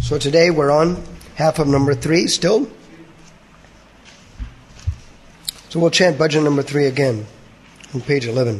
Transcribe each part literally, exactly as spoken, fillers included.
So today we're on half of number three still. So we'll chant bhajan number three again on page eleven.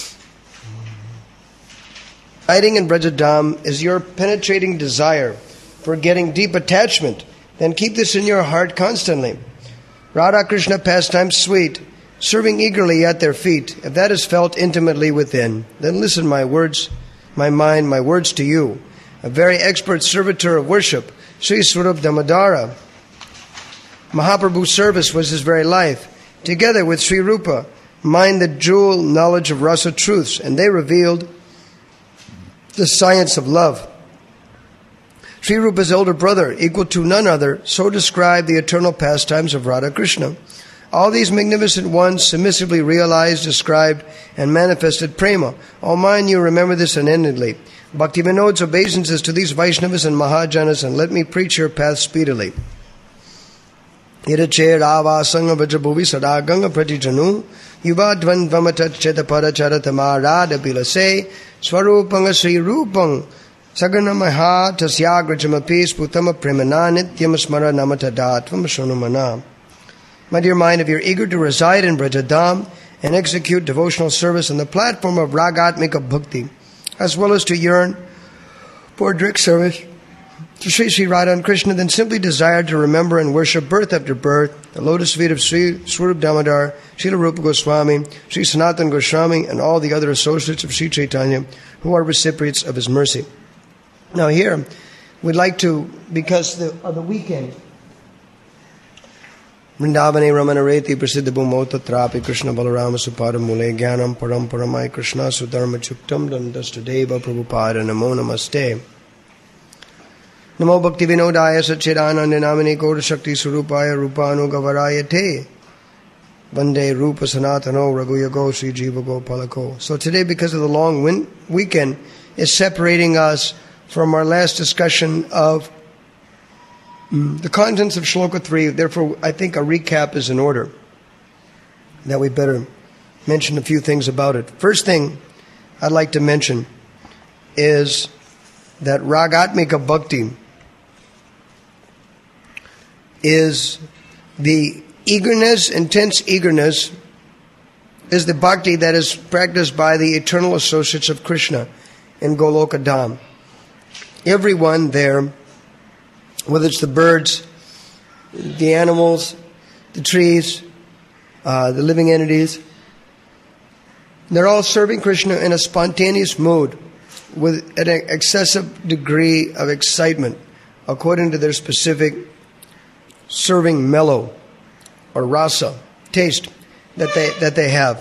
Residing in Brajadam is your penetrating desire for getting deep attachment, then keep this in your heart constantly. Radha Krishna pastime sweet, serving eagerly at their feet. If that is felt intimately within, then listen my words, my mind, my words to you. A very expert servitor of worship, Sri Swarup Damodara. Mahaprabhu's service was his very life. Together with Sri Rupa, mined the jewel knowledge of rasa truths, and they revealed the science of love. Sri Rupa's elder brother, equal to none other, so described the eternal pastimes of Radha Krishna. All these magnificent ones submissively realized, described, and manifested prema. All mine, you remember this unendingly. Bhaktivinoda's obeisances to these Vaishnavas and Mahajanas, and let me preach your path speedily. Irache Ravasanga Vajabhuvi Sadaganga Pratijanu Yuvadvan Vamatat Chetapara Charatama Radha Pilase Swarupanga Sri Rupang Sagana Maha Tasyagrajamapi Sputama Premana Nityam Smara Namata Datvam Shunumana. My dear mind, if you're eager to reside in Brajadam and execute devotional service on the platform of Ragatmika Bhakti, as well as to yearn for direct service to Sri Sri Radha and Krishna, then simply desire to remember and worship birth after birth the lotus feet of Sri Swarup Damodar, Srila Rupa Goswami, Sri Sanatana Goswami, and all the other associates of Sri Chaitanya who are recipients of his mercy. Now here, we'd like to, because the, of the weekend, Vrindavane Ramana Reti Prasiddha Bhumo Tatrapi Krishna Balarama Supada Mule Gyanam Param Paramai Krishna Sudharma Chuktam Dandastadeva Prabhupada Namo Namaste. Namo Bhakti Vinodaya Satchidananda Namini Gaura Shakti Surupaya Rupanu Gavaraya Te Vande Rupa Sanatano Raghuyago Sri Jiva Gopalako. So today, because of the long win- weekend, is separating us from our last discussion of mm, the contents of Shloka three. Therefore, I think a recap is in order, that we better mention a few things about it. First thing I'd like to mention is that Ragatmika Bhakti is the eagerness, intense eagerness, is the bhakti that is practiced by the eternal associates of Krishna in Goloka Dham. Everyone there, whether it's the birds, the animals, the trees, uh, the living entities, they're all serving Krishna in a spontaneous mood with an excessive degree of excitement according to their specific serving mellow or rasa, taste that they that they have.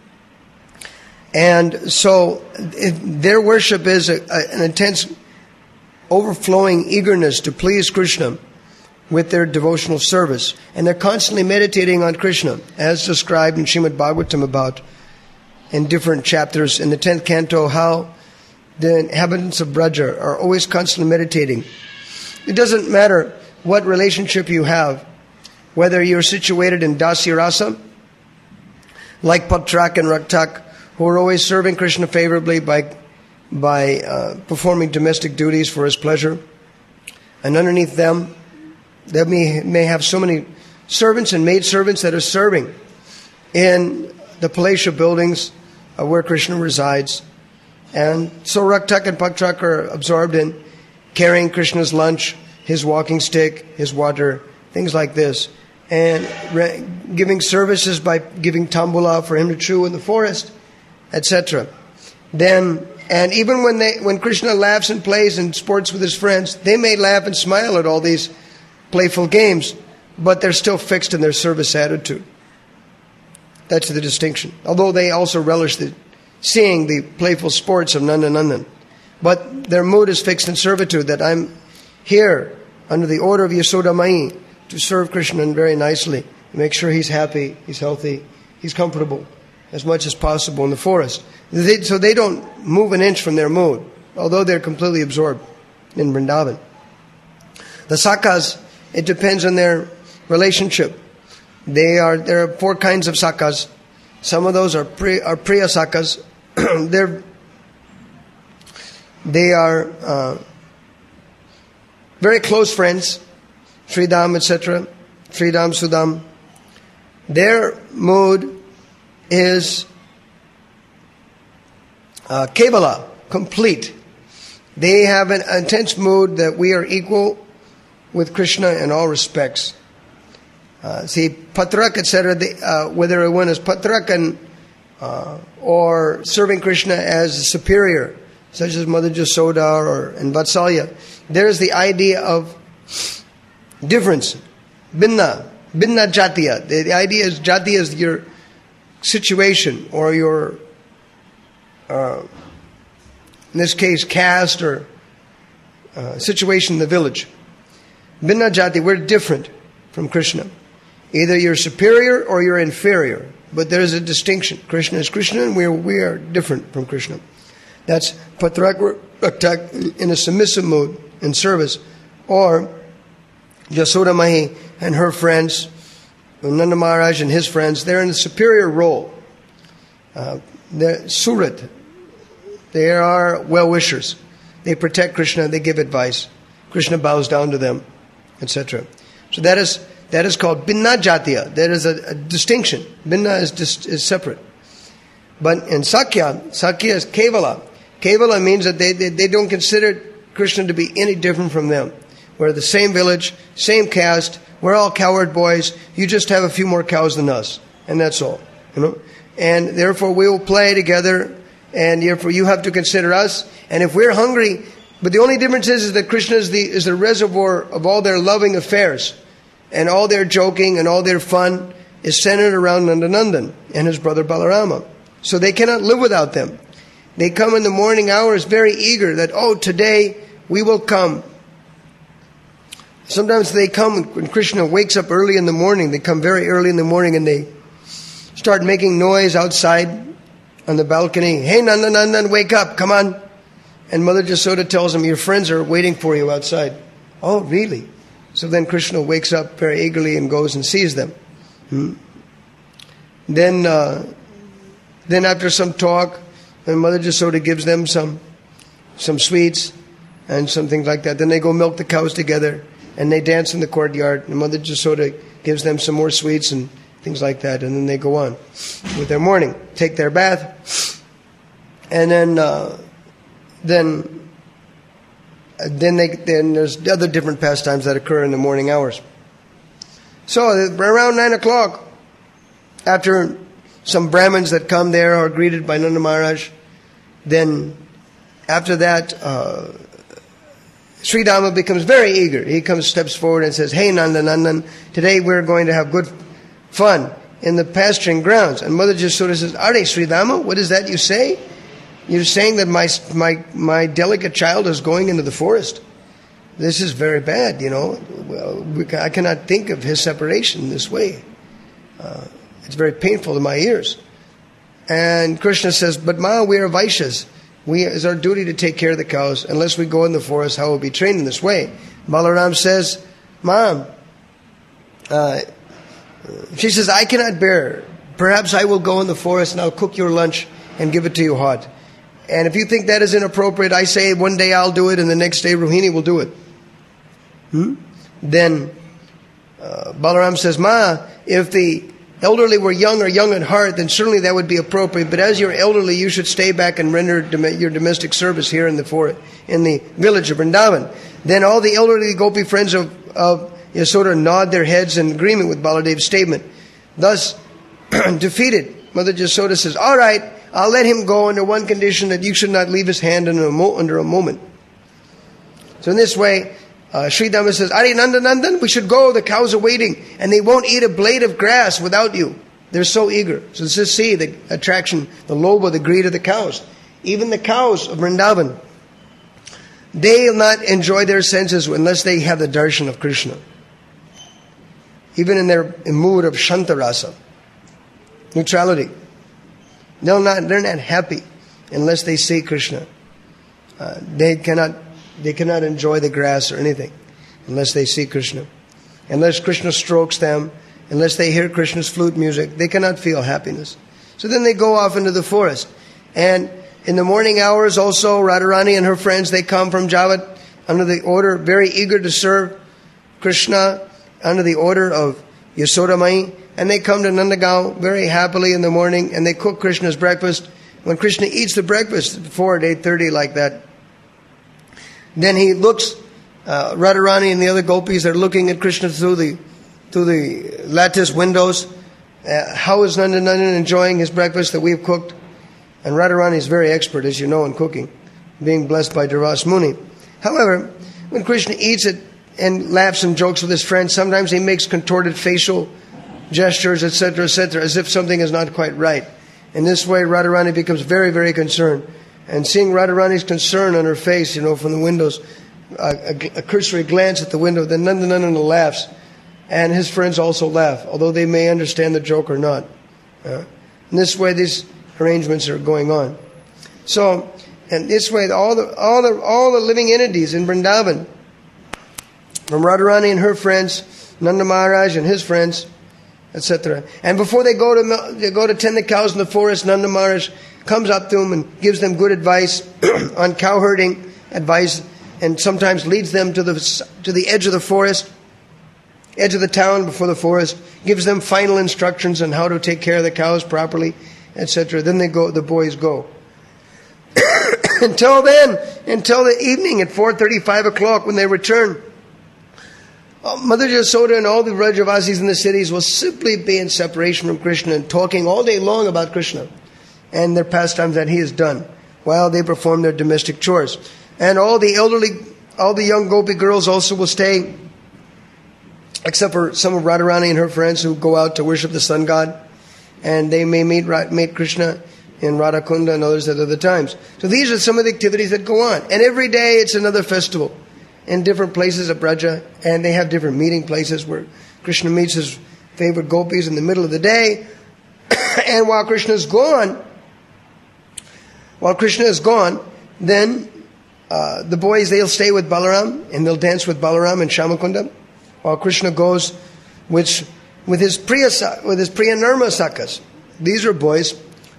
And so it, their worship is a, a, an intense, overflowing eagerness to please Krishna with their devotional service. And they're constantly meditating on Krishna, as described in Srimad Bhagavatam about in different chapters in the tenth canto, how the inhabitants of Braja are always constantly meditating. It doesn't matter what relationship you have, whether you're situated in Dasya Rasa, like Patrak and Raktak, who are always serving Krishna favorably by by uh, performing domestic duties for his pleasure, and underneath them, they may, may have so many servants and maidservants that are serving in the palatial buildings uh, where Krishna resides. And so Raktak and Patrak are absorbed in carrying Krishna's lunch, his walking stick, his water, things like this, and re- giving services by giving tambula for him to chew in the forest, et cetera. Then, and even when they, when Krishna laughs and plays and sports with his friends, they may laugh and smile at all these playful games, but they're still fixed in their service attitude. That's the distinction. Although they also relish the seeing the playful sports of Nandanandan, but their mood is fixed in servitude, that I'm here under the order of Yasoda Mai to serve Krishna very nicely, make sure he's happy, he's healthy, he's comfortable as much as possible in the forest. They, so they don't move an inch from their mood, although they're completely absorbed in Vrindavan. The Sakas, it depends on their relationship. They are there are four kinds of Sakas. Some of those are pri, are Priya Sakas. They're they are. Uh, very close friends, Sridham, et cetera, Sridham, Sudam, their mood is uh, Kevala, complete. They have an intense mood that we are equal with Krishna in all respects. Uh, see, Patrak, et cetera, uh, whether one is Patrak and, uh, or serving Krishna as a superior, such as Mother Jasoda or and Vatsalya, there is the idea of difference, binna, binna jatiya. The, the idea is jatiya is your situation or your, uh, in this case, caste or uh, situation in the village. Binna jati, we're different from Krishna. Either you're superior or you're inferior. But there is a distinction. Krishna is Krishna and we are, we are different from Krishna. That's Patrak in a submissive mood in service. Or Jasoda Mahi and her friends, Nanda Maharaj and his friends, they're in a superior role. Uh, they're Surat. They are well-wishers. They protect Krishna, they give advice. Krishna bows down to them, et cetera. So that is that is called Binna Jatiya. There is a, a distinction. Binna is dis, is separate. But in Sakya, Sakya is Kevala. Kevala means that they, they, they don't consider Krishna to be any different from them. We're the same village, same caste, we're all cowherd boys, you just have a few more cows than us. And that's all. You know? And therefore we will play together, and therefore you have to consider us. And if we're hungry, but the only difference is, is that Krishna is the, is the reservoir of all their loving affairs. And all their joking and all their fun is centered around Nandanandan and his brother Balarama. So they cannot live without them. They come in the morning hours very eager that, oh, today we will come. Sometimes they come when Krishna wakes up early in the morning. They come very early in the morning and they start making noise outside on the balcony. Hey, Nandanandan, wake up, come on. And Mother Jasoda tells him, your friends are waiting for you outside. Oh, really? So then Krishna wakes up very eagerly and goes and sees them. Hmm? Then, uh, then after some talk, and Mother Jasoda gives them some, some sweets and some things like that. Then they go milk the cows together and they dance in the courtyard. And Mother Jasoda gives them some more sweets and things like that. And then they go on with their morning, take their bath, and then, uh, then. Then they, then there's other different pastimes that occur in the morning hours. So around nine o'clock, after some Brahmins that come there are greeted by Nanda Maharaj, then after that, uh, Sridhama becomes very eager. He comes, steps forward and says, hey Nanda Nandan, today we're going to have good fun in the pasturing grounds. And Mother Jasoda says, are they Sridhama? What is that you say? You're saying that my my my delicate child is going into the forest. This is very bad, you know. Well, we, I cannot think of his separation this way. Uh, it's very painful to my ears. And Krishna says, but Ma, we are Vaishyas. We, it's our duty to take care of the cows. Unless we go in the forest, how will we be trained in this way? Balaram says, Mom, uh, she says, I cannot bear. Perhaps I will go in the forest and I'll cook your lunch and give it to you hot. And if you think that is inappropriate, I say one day I'll do it and the next day Rohini will do it. Hmm? Then uh, Balaram says, Ma, if the elderly were young or young at heart, then certainly that would be appropriate. But as you're elderly, you should stay back and render dom- your domestic service here in the forest, in the village of Vrindavan. Then all the elderly Gopi friends of, of Yasoda nod their heads in agreement with Baladev's statement. Thus, defeated, Mother Jasoda says, all right, I'll let him go under one condition, that you should not leave his hand under a, mo- under a moment. So in this way, uh, Sridhama says, Ari Nandanandan, we should go, the cows are waiting, and they won't eat a blade of grass without you. They're so eager. So just see the attraction, the lobha, the greed of the cows. Even the cows of Vrindavan, they will not enjoy their senses unless they have the darshan of Krishna. Even in their mood of shantarasa, neutrality. They're not, they're not happy unless they see Krishna. Uh, they cannot they cannot enjoy the grass or anything unless they see Krishna. Unless Krishna strokes them, unless they hear Krishna's flute music, they cannot feel happiness. So then they go off into the forest. And in the morning hours also, Radharani and her friends, they come from Javat, under the order, very eager to serve Krishna, under the order of Yasodamai. And they come to Nandagaon very happily in the morning, and they cook Krishna's breakfast. When Krishna eats the breakfast at four at eight thirty like that, then he looks, uh, Radharani and the other gopis are looking at Krishna through the through the lattice windows. Uh, how is Nandanandan enjoying his breakfast that we've cooked? And Radharani is very expert, as you know, in cooking, being blessed by Durvas Muni. However, when Krishna eats it and laughs and jokes with his friends, sometimes he makes contorted facial gestures, et cetera, et cetera, as if something is not quite right. In this way, Radharani becomes very, very concerned. And seeing Radharani's concern on her face, you know, from the windows, uh, a, a cursory glance at the window, then Nandanandan laughs. And his friends also laugh, although they may understand the joke or not. Uh, in this way, these arrangements are going on. So, and this way, all the all the all the living entities in Vrindavan, from Radharani and her friends, Nanda Maharaj and his friends, et cetera. And before they go to they go to tend the cows in the forest, Nanda Maharaj comes up to them and gives them good advice on cow herding advice, and sometimes leads them to the to the edge of the forest, edge of the town before the forest, gives them final instructions on how to take care of the cows properly, et cetera. Then they go. The boys go. Until then, until the evening at four thirty, five o'clock, when they return, Mother Yasoda and all the Brajavasis in the cities will simply be in separation from Krishna and talking all day long about Krishna and their pastimes that he has done while they perform their domestic chores. And all the elderly, all the young gopi girls also will stay, except for some of Radharani and her friends who go out to worship the sun god, and they may meet meet Krishna in Radhakunda and others at other times. So these are some of the activities that go on. And every day it's another festival in different places of Braja, and they have different meeting places where Krishna meets his favorite gopis in the middle of the day. And while Krishna is gone, while Krishna is gone, then uh, the boys, they'll stay with Balaram, and they'll dance with Balaram and Shamakunda, while Krishna goes with, with his Priya, with his Priya Nirma Sakas. These are boys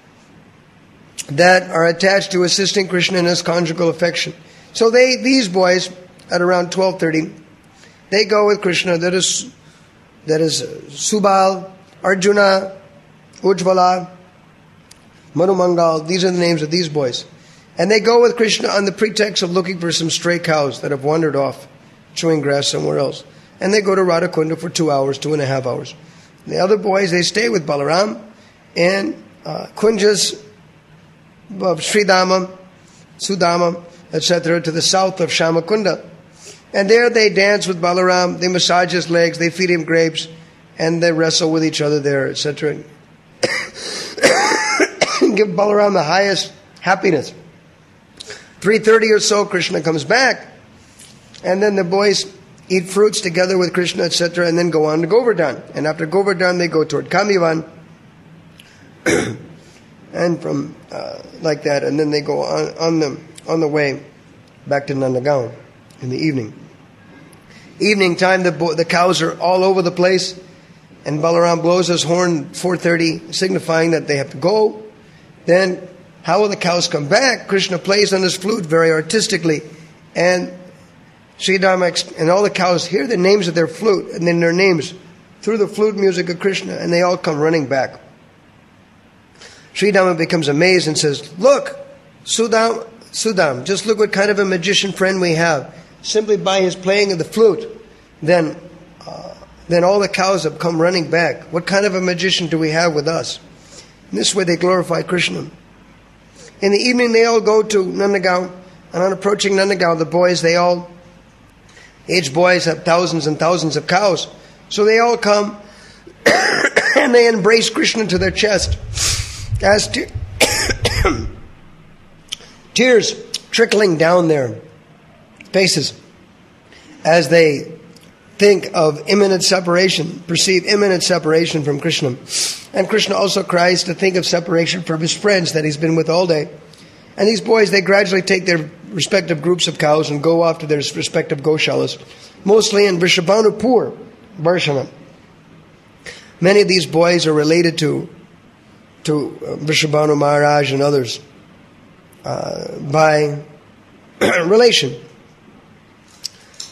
that are attached to assisting Krishna in his conjugal affection. So they, these boys, at around twelve thirty, they go with Krishna. That is, that is Subal, Arjuna, Ujjvala, Manumangal. These are the names of these boys. And they go with Krishna on the pretext of looking for some stray cows that have wandered off, chewing grass somewhere else. And they go to Radhakunda for two hours, two and a half hours. The other boys, they stay with Balaram and uh, Kunjas of Sridhama, Sudama, et cetera, to the south of Shamakunda. And there they dance with Balaram, they massage his legs, they feed him grapes, and they wrestle with each other there, et cetera. Give Balaram the highest happiness. three thirty or so, Krishna comes back, and then the boys eat fruits together with Krishna, et cetera, and then go on to Govardhan. And after Govardhan, they go toward Kamivan, and from uh, like that, and then they go on, on the on the way back to Nandagaon in the evening. Evening time, the bo- the cows are all over the place, and Balaram blows his horn four thirty, signifying that they have to go. Then, how will the cows come back? Krishna plays on his flute very artistically, and Sridhama and all the cows hear the names of their flute, and then their names through the flute music of Krishna, and they all come running back. Sridhama becomes amazed and says, "Look, Sudam, Sudam, just look what kind of a magician friend we have. Simply by his playing of the flute, then, uh, then all the cows have come running back. What kind of a magician do we have with us?" In this way they glorify Krishna. In the evening they all go to Nandagaon, and on approaching Nandagaon, the boys, they all, aged boys have thousands and thousands of cows. So they all come and they embrace Krishna to their chest. As te- tears trickling down their faces as they think of imminent separation, perceive imminent separation from Krishna. And Krishna also cries to think of separation from his friends that he's been with all day. And these boys, they gradually take their respective groups of cows and go off to their respective goshalas, mostly in Vrishabhanupur, Varshana. Many of these boys are related to to Vrishabhanu Maharaj and others uh, by relation.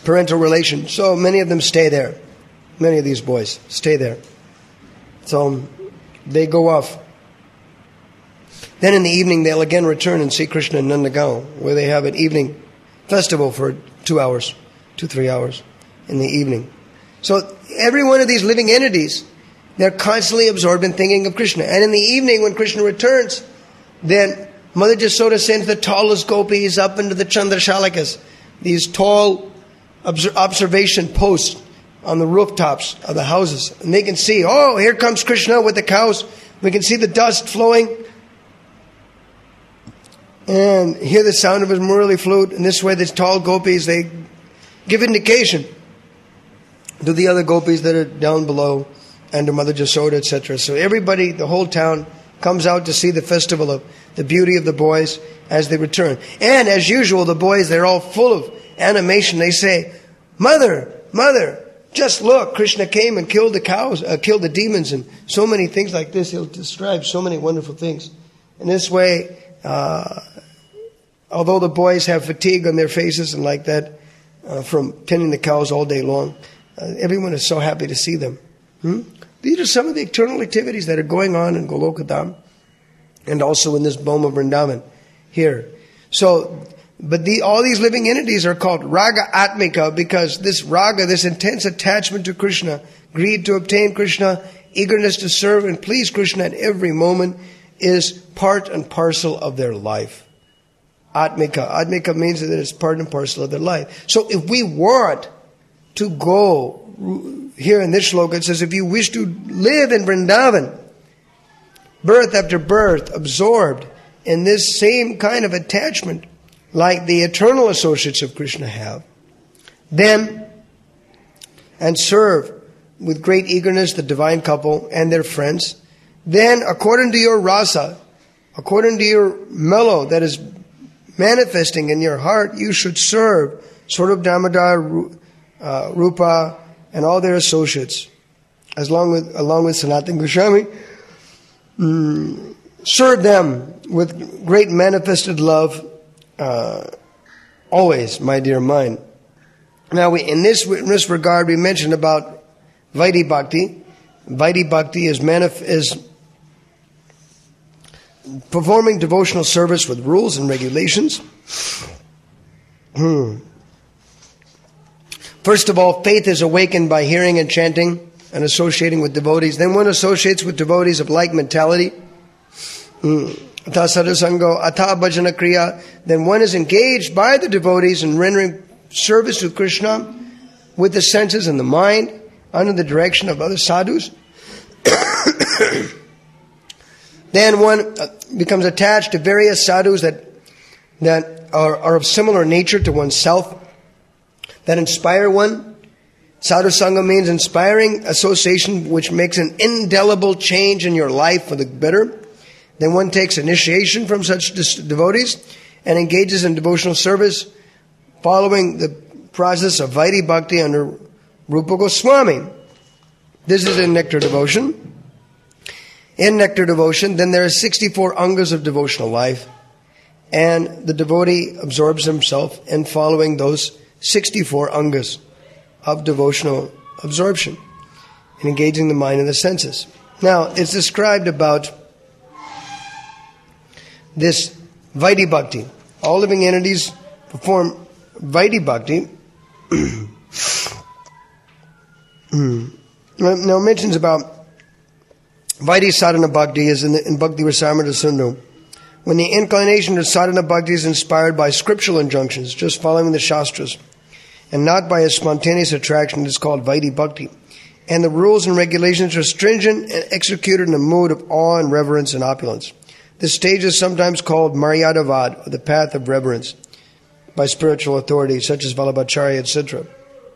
parental relation. So many of them stay there. Many of these boys stay there. So they go off. Then in the evening, they'll again return and see Krishna in Nandagaon, where they have an evening festival for two hours, two, three hours in the evening. So every one of these living entities, they're constantly absorbed in thinking of Krishna. And in the evening, when Krishna returns, then Mother Jasoda sends the tallest gopis up into the Chandrashalakas, these tall observation posts on the rooftops of the houses. And they can see, oh, here comes Krishna with the cows. We can see the dust flowing. And hear the sound of his Murali flute. And this way, these tall gopis, they give indication to the other gopis that are down below and to Mother Jasoda, et cetera. So everybody, the whole town, comes out to see the festival of the beauty of the boys as they return. And as usual, the boys, they're all full of animation. They say, Mother, Mother, just look, Krishna came and killed the cows, uh, killed the demons, and so many things like this. He'll describe so many wonderful things. In this way, uh, although the boys have fatigue on their faces and like that uh, from tending the cows all day long, uh, everyone is so happy to see them. Hmm? These are some of the eternal activities that are going on in Golokadam and also in this Boma Vrindavan here. So, but the, all these living entities are called Raga Atmika because this Raga, this intense attachment to Krishna, greed to obtain Krishna, eagerness to serve and please Krishna at every moment is part and parcel of their life. Atmika. Atmika means that it's part and parcel of their life. So if we want to go, here in this shloka it says, if you wish to live in Vrindavan, birth after birth, absorbed in this same kind of attachment like the eternal associates of Krishna have, then, and serve with great eagerness the divine couple and their friends, then according to your rasa, according to your mellow that is manifesting in your heart, you should serve Swarup Damodar, uh, Rupa, and all their associates, as long with, along with Sanatana Goswami. Mm, serve them with great manifested love, uh, always, my dear mine. Now, we, in this in this regard, we mentioned about Vaidhi Bhakti. Vaidhi Bhakti is, manif- is performing devotional service with rules and regulations. Hmm. First of all, faith is awakened by hearing and chanting and associating with devotees. Then one associates with devotees of like mentality. Mm. Atha sadhusango, atha bhajana kriya. Then one is engaged by the devotees in rendering service to Krishna with the senses and the mind under the direction of other sadhus. Then one becomes attached to various sadhus that that are, are of similar nature to oneself, that inspire one. Sadhu Sangha means inspiring association which makes an indelible change in your life for the better. Then one takes initiation from such devotees and engages in devotional service following the process of Vaidhi Bhakti under Rupa Goswami. This is in nectar devotion. In nectar devotion, then there are sixty-four angas of devotional life, and the devotee absorbs himself in following those sixty-four angas of devotional absorption and engaging the mind and the senses. Now, it's described about this Vaidhi Bhakti. All living entities perform Vaidhi Bhakti. Now, it mentions about Vaidhi Sadhana Bhakti is in, the, in Bhakti Rasamrita Sindhu. When the inclination to sadhana bhakti is inspired by scriptural injunctions, just following the Shastras, and not by a spontaneous attraction, it is called Vaidhi Bhakti. And the rules and regulations are stringent and executed in a mood of awe and reverence and opulence. This stage is sometimes called Maryadavad, or the path of reverence, by spiritual authorities such as Vallabhacharya, et cetera.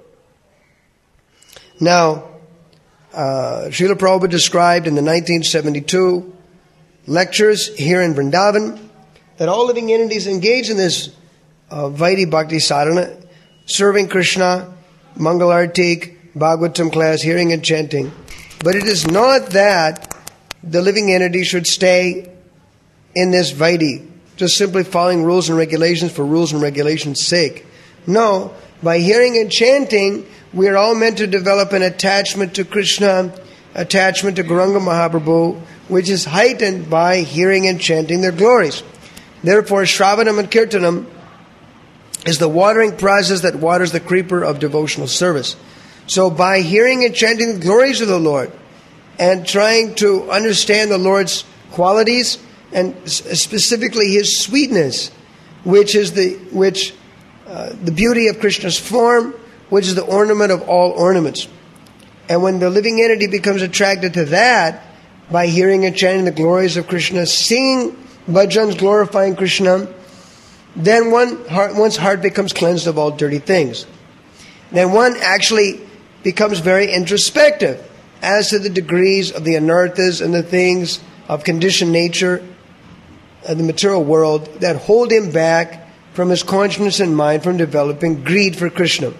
Now, uh, Srila Prabhupada described in the nineteen seventy-two lectures here in Vrindavan that all living entities engage in this uh, Vaidhi Bhakti sadhana, serving Krishna, Mangalartik, Bhagavatam class, hearing and chanting. But it is not that the living entity should stay in this Vaidhi, just simply following rules and regulations for rules and regulations' sake. No, by hearing and chanting, we are all meant to develop an attachment to Krishna, attachment to Gauranga Mahaprabhu, which is heightened by hearing and chanting their glories. Therefore, Shravanam and Kirtanam is the watering process that waters the creeper of devotional service. So by hearing and chanting the glories of the Lord and trying to understand the Lord's qualities and specifically His sweetness, which is the which uh, the beauty of Krishna's form, which is the ornament of all ornaments. And when the living entity becomes attracted to that, by hearing and chanting the glories of Krishna, singing bhajans glorifying Krishna, then one heart, one's heart becomes cleansed of all dirty things. Then one actually becomes very introspective as to the degrees of the anarthas and the things of conditioned nature and the material world that hold him back from his consciousness and mind from developing greed for Krishna.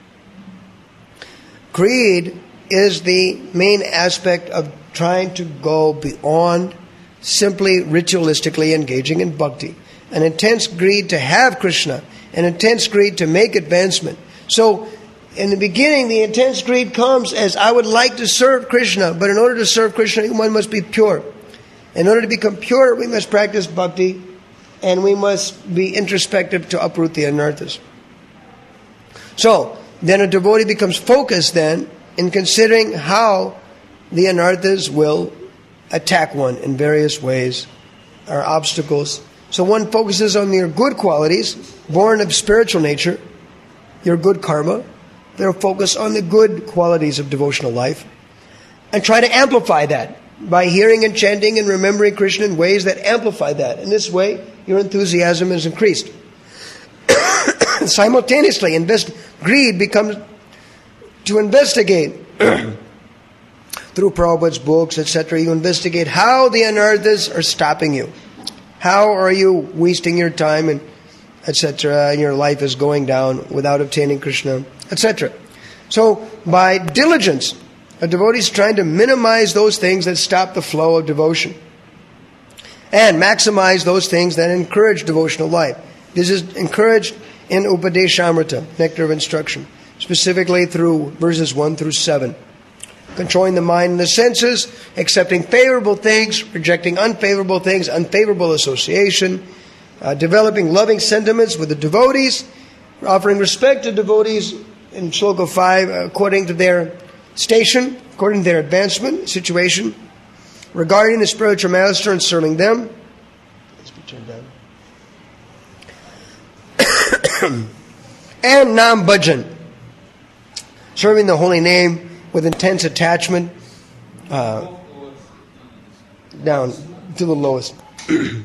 Greed is the main aspect of trying to go beyond simply ritualistically engaging in bhakti. An intense greed to have Krishna, an intense greed to make advancement. So, in the beginning, the intense greed comes as I would like to serve Krishna, but in order to serve Krishna, one must be pure. In order to become pure, we must practice bhakti, and we must be introspective to uproot the anarthas. So, then a devotee becomes focused then in considering how the anarthas will attack one in various ways, or obstacles. So one focuses on your good qualities, born of spiritual nature, your good karma. They'll focus on the good qualities of devotional life and try to amplify that by hearing and chanting and remembering Krishna in ways that amplify that. In this way, your enthusiasm is increased. Simultaneously, invest, greed becomes to investigate through Prabhupada's books, et cetera. You investigate how the anarthas are stopping you. How are you wasting your time and et cetera. And your life is going down without obtaining Krishna, et cetera. So, by diligence, a devotee is trying to minimize those things that stop the flow of devotion and maximize those things that encourage devotional life. This is encouraged in Upadeshamrita, Nectar of Instruction, specifically through verses one through seven. Controlling the mind and the senses, accepting favorable things, rejecting unfavorable things, unfavorable association, uh, developing loving sentiments with the devotees, offering respect to devotees in Shloka five according to their station, according to their advancement, situation, regarding the spiritual master and serving them. Let's be turned down. And Nam Bhajan, serving the holy name with intense attachment, uh, down to the lowest. I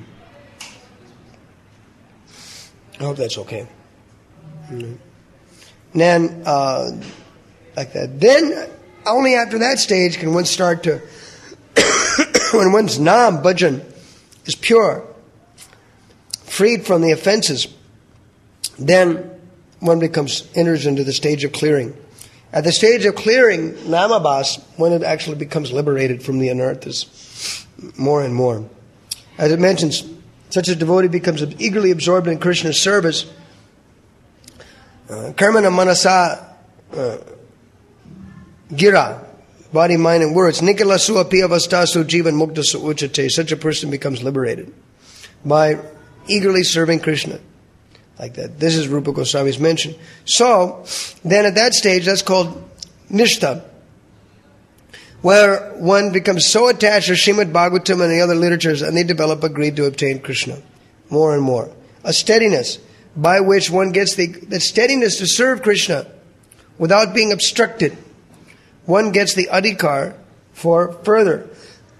hope that's okay. Mm-hmm. And then, uh, like that. Then, only after that stage can one start to, when one's Nam Bhajan is pure, freed from the offenses, then one becomes, enters into the stage of clearing. At the stage of clearing, Namabhas, one actually becomes liberated from the anarthas more and more. As it mentions, such a devotee becomes eagerly absorbed in Krishna's service. Karmana manasa uh, gira, body, mind, and words. Nikalasu apiyavastasu jivan muktasu uchate. Such a person becomes liberated by eagerly serving Krishna. Like that. This is Rupa Goswami's mention. So, then at that stage, that's called Nishtha, where one becomes so attached to Srimad Bhagavatam and the other literatures, and they develop a greed to obtain Krishna more and more. A steadiness by which one gets the, the steadiness to serve Krishna without being obstructed. One gets the adhikar for further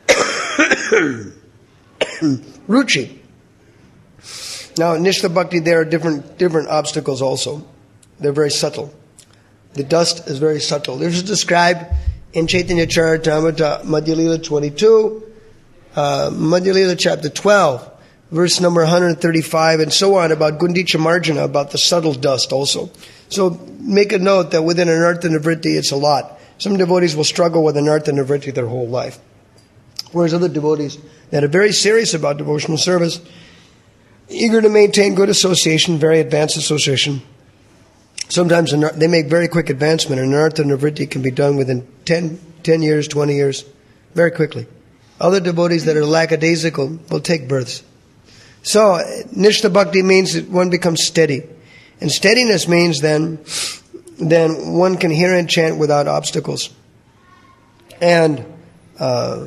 ruchi. Now, in Nishtha Bhakti, there are different different obstacles also. They're very subtle. The dust is very subtle. This is described in Chaitanya Charitamrita, Madhya Lila twenty-two, uh, Madhya Lila chapter twelve, verse number one hundred thirty-five, and so on, about Gundicha Marjana, about the subtle dust also. So, make a note that within Anartha Nivritti, it's a lot. Some devotees will struggle with Anartha Nivritti their whole life. Whereas other devotees that are very serious about devotional service, eager to maintain good association, very advanced association, Sometimes they make very quick advancement, and anartha nivritti can be done within ten, ten years, twenty years, very quickly. Other devotees that are lackadaisical will take births. So, Nishta Bhakti means that one becomes steady. And steadiness means then, then one can hear and chant without obstacles. And uh,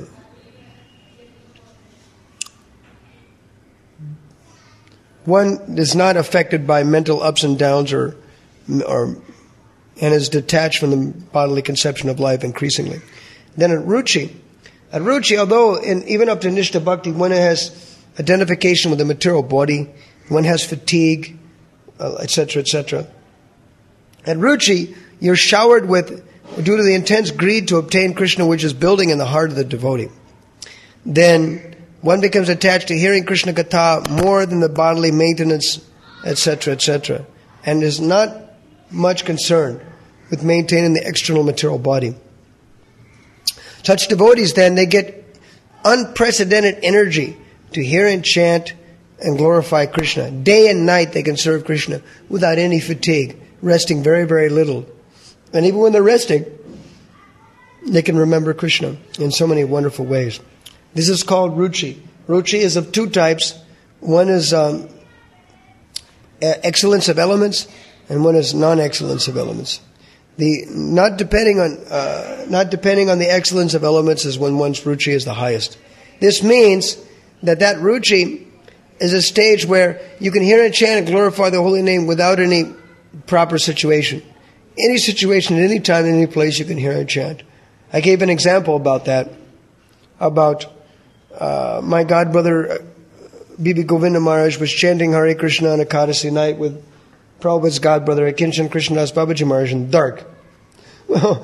one is not affected by mental ups and downs or or and is detached from the bodily conception of life increasingly. Then at Ruchi, at Ruchi, although in, even up to Nishta Bhakti, one has identification with the material body, one has fatigue, uh, et cetera, et cetera. At Ruchi, you're showered with, due to the intense greed to obtain Krishna, which is building in the heart of the devotee. Then one becomes attached to hearing Krishna Katha more than the bodily maintenance, et cetera, et cetera, and is not much concerned with maintaining the external material body. Such devotees then, they get unprecedented energy to hear and chant and glorify Krishna. Day and night they can serve Krishna without any fatigue, resting very, very little. And even when they're resting, they can remember Krishna in so many wonderful ways. This is called Ruchi. Ruchi is of two types. One is um, excellence of elements, and one is non-excellence of elements. The not depending on uh, not depending on the excellence of elements is when one's ruchi is the highest. This means that that ruchi is a stage where you can hear and chant and glorify the holy name without any proper situation. Any situation, at any time, in any place, you can hear and chant. I gave an example about that, about uh, my godbrother, uh, Bibi Govinda Maharaj, was chanting Hare Krishna on Ekadasi night with Prabhupada's godbrother, Akinchan Krishnadas Babaji Maharaj, in the dark. Well,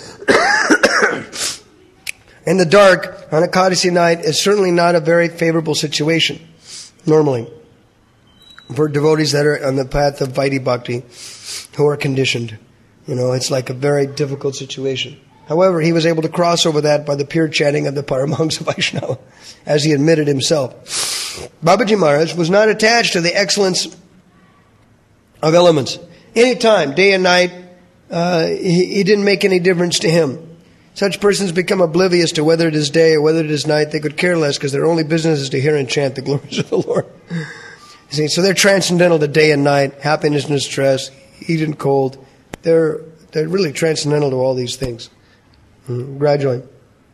in the dark, on Ekadasi night, is certainly not a very favorable situation, normally, for devotees that are on the path of Vaidhi Bhakti, who are conditioned. You know, it's like a very difficult situation. However, he was able to cross over that by the pure chanting of the Paramahamsa Vaishnava, as he admitted himself. Babaji Maharaj was not attached to the excellence of elements. Any time, day and night, uh, he, he didn't make any difference to him. Such persons become oblivious to whether it is day or whether it is night. They could care less because their only business is to hear and chant the glories of the Lord. See, so they're transcendental to day and night, happiness and distress, heat and cold. They're they're really transcendental to all these things. Mm, gradually.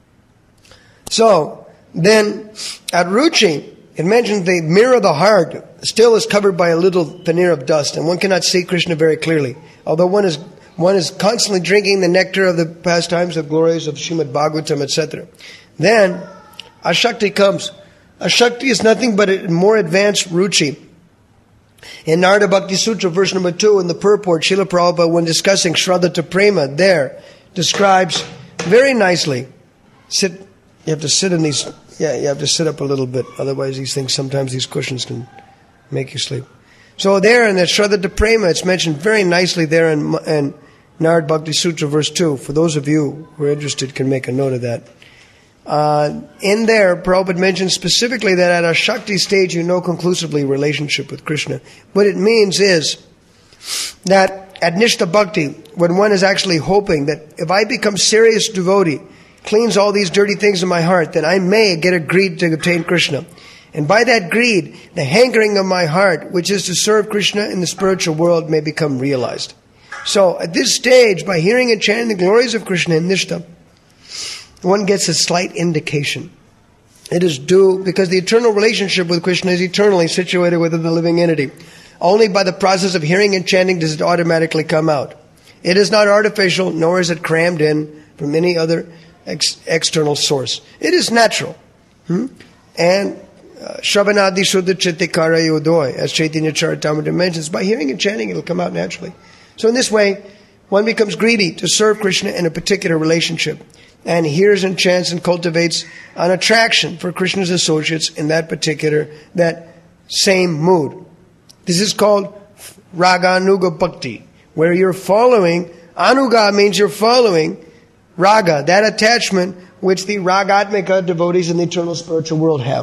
So then, at Ruchi, it mentions the mirror of the heart still is covered by a little veneer of dust, and one cannot see Krishna very clearly. Although one is one is constantly drinking the nectar of the pastimes of glories of Srimad Bhagavatam, et cetera. Then Ashakti comes. Ashakti is nothing but a more advanced Ruchi. In Narada Bhakti Sutra, verse number two, in the purport, Srila Prabhupada, when discussing Shraddha to Prema, there describes very nicely. Sit. You have to sit in these. Yeah, you have to sit up a little bit. Otherwise, these things, sometimes these cushions can make you sleep. So there in that Shraddha to Prema, it's mentioned very nicely there in, in Narada Bhakti Sutra, verse two. For those of you who are interested, can make a note of that. Uh, in there, Prabhupada mentions specifically that at a Shakti stage you know conclusively relationship with Krishna. What it means is that at Nishta Bhakti, when one is actually hoping that if I become serious devotee, cleans all these dirty things in my heart, then I may get a greed to obtain Krishna. And by that greed, the hankering of my heart, which is to serve Krishna in the spiritual world, may become realized. So at this stage, by hearing and chanting the glories of Krishna in Nishta, one gets a slight indication. It is due because the eternal relationship with Krishna is eternally situated within the living entity. Only by the process of hearing and chanting does it automatically come out. It is not artificial, nor is it crammed in from any other ex- external source. It is natural. Hmm? And Shravanadi Shuddha Chittikara Yodoy, as Chaitanya Charitamrita mentions, by hearing and chanting it will come out naturally. So in this way, one becomes greedy to serve Krishna in a particular relationship, and hears and chants and cultivates an attraction for Krishna's associates in that particular, that same mood. This is called Raganuga Bhakti, where you're following, Anuga means you're following Raga, that attachment which the Ragatmika devotees in the eternal spiritual world have.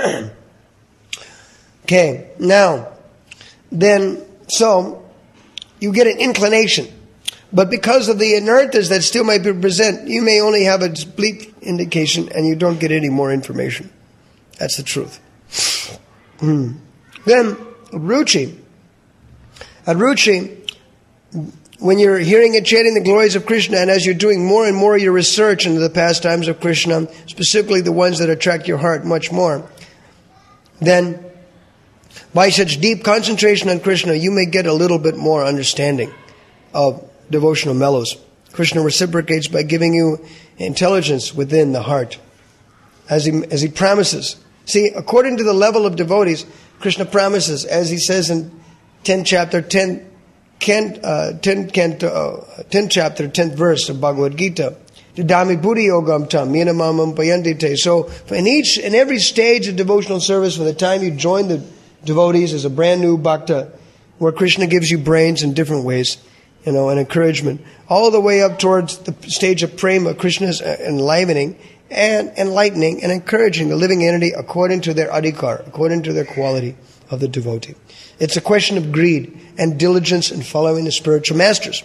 Okay, now, then, so, you get an inclination. But because of the anarthas that still might be present, you may only have a bleak indication and you don't get any more information. That's the truth. Mm. Then, ruchi. At ruchi, when you're hearing and chanting the glories of Krishna, and as you're doing more and more your research into the pastimes of Krishna, specifically the ones that attract your heart much more, then by such deep concentration on Krishna, you may get a little bit more understanding of devotional mellows. Krishna reciprocates by giving you intelligence within the heart, as he, as he promises. See, according to the level of devotees, Krishna promises, as he says in tenth chapter, tenth, uh, tenth, tenth, uh, tenth chapter, tenth verse of Bhagavad Gita, Dami buddhi yogam tam, yenamamam payandite. So, in each, in every stage of devotional service, from the time you join the devotees as a brand new bhakta, where Krishna gives you brains in different ways, you know, and encouragement, all the way up towards the stage of prema, Krishna's enlivening and enlightening and encouraging the living entity according to their adhikar, according to their quality of the devotee. It's a question of greed and diligence in following the spiritual masters.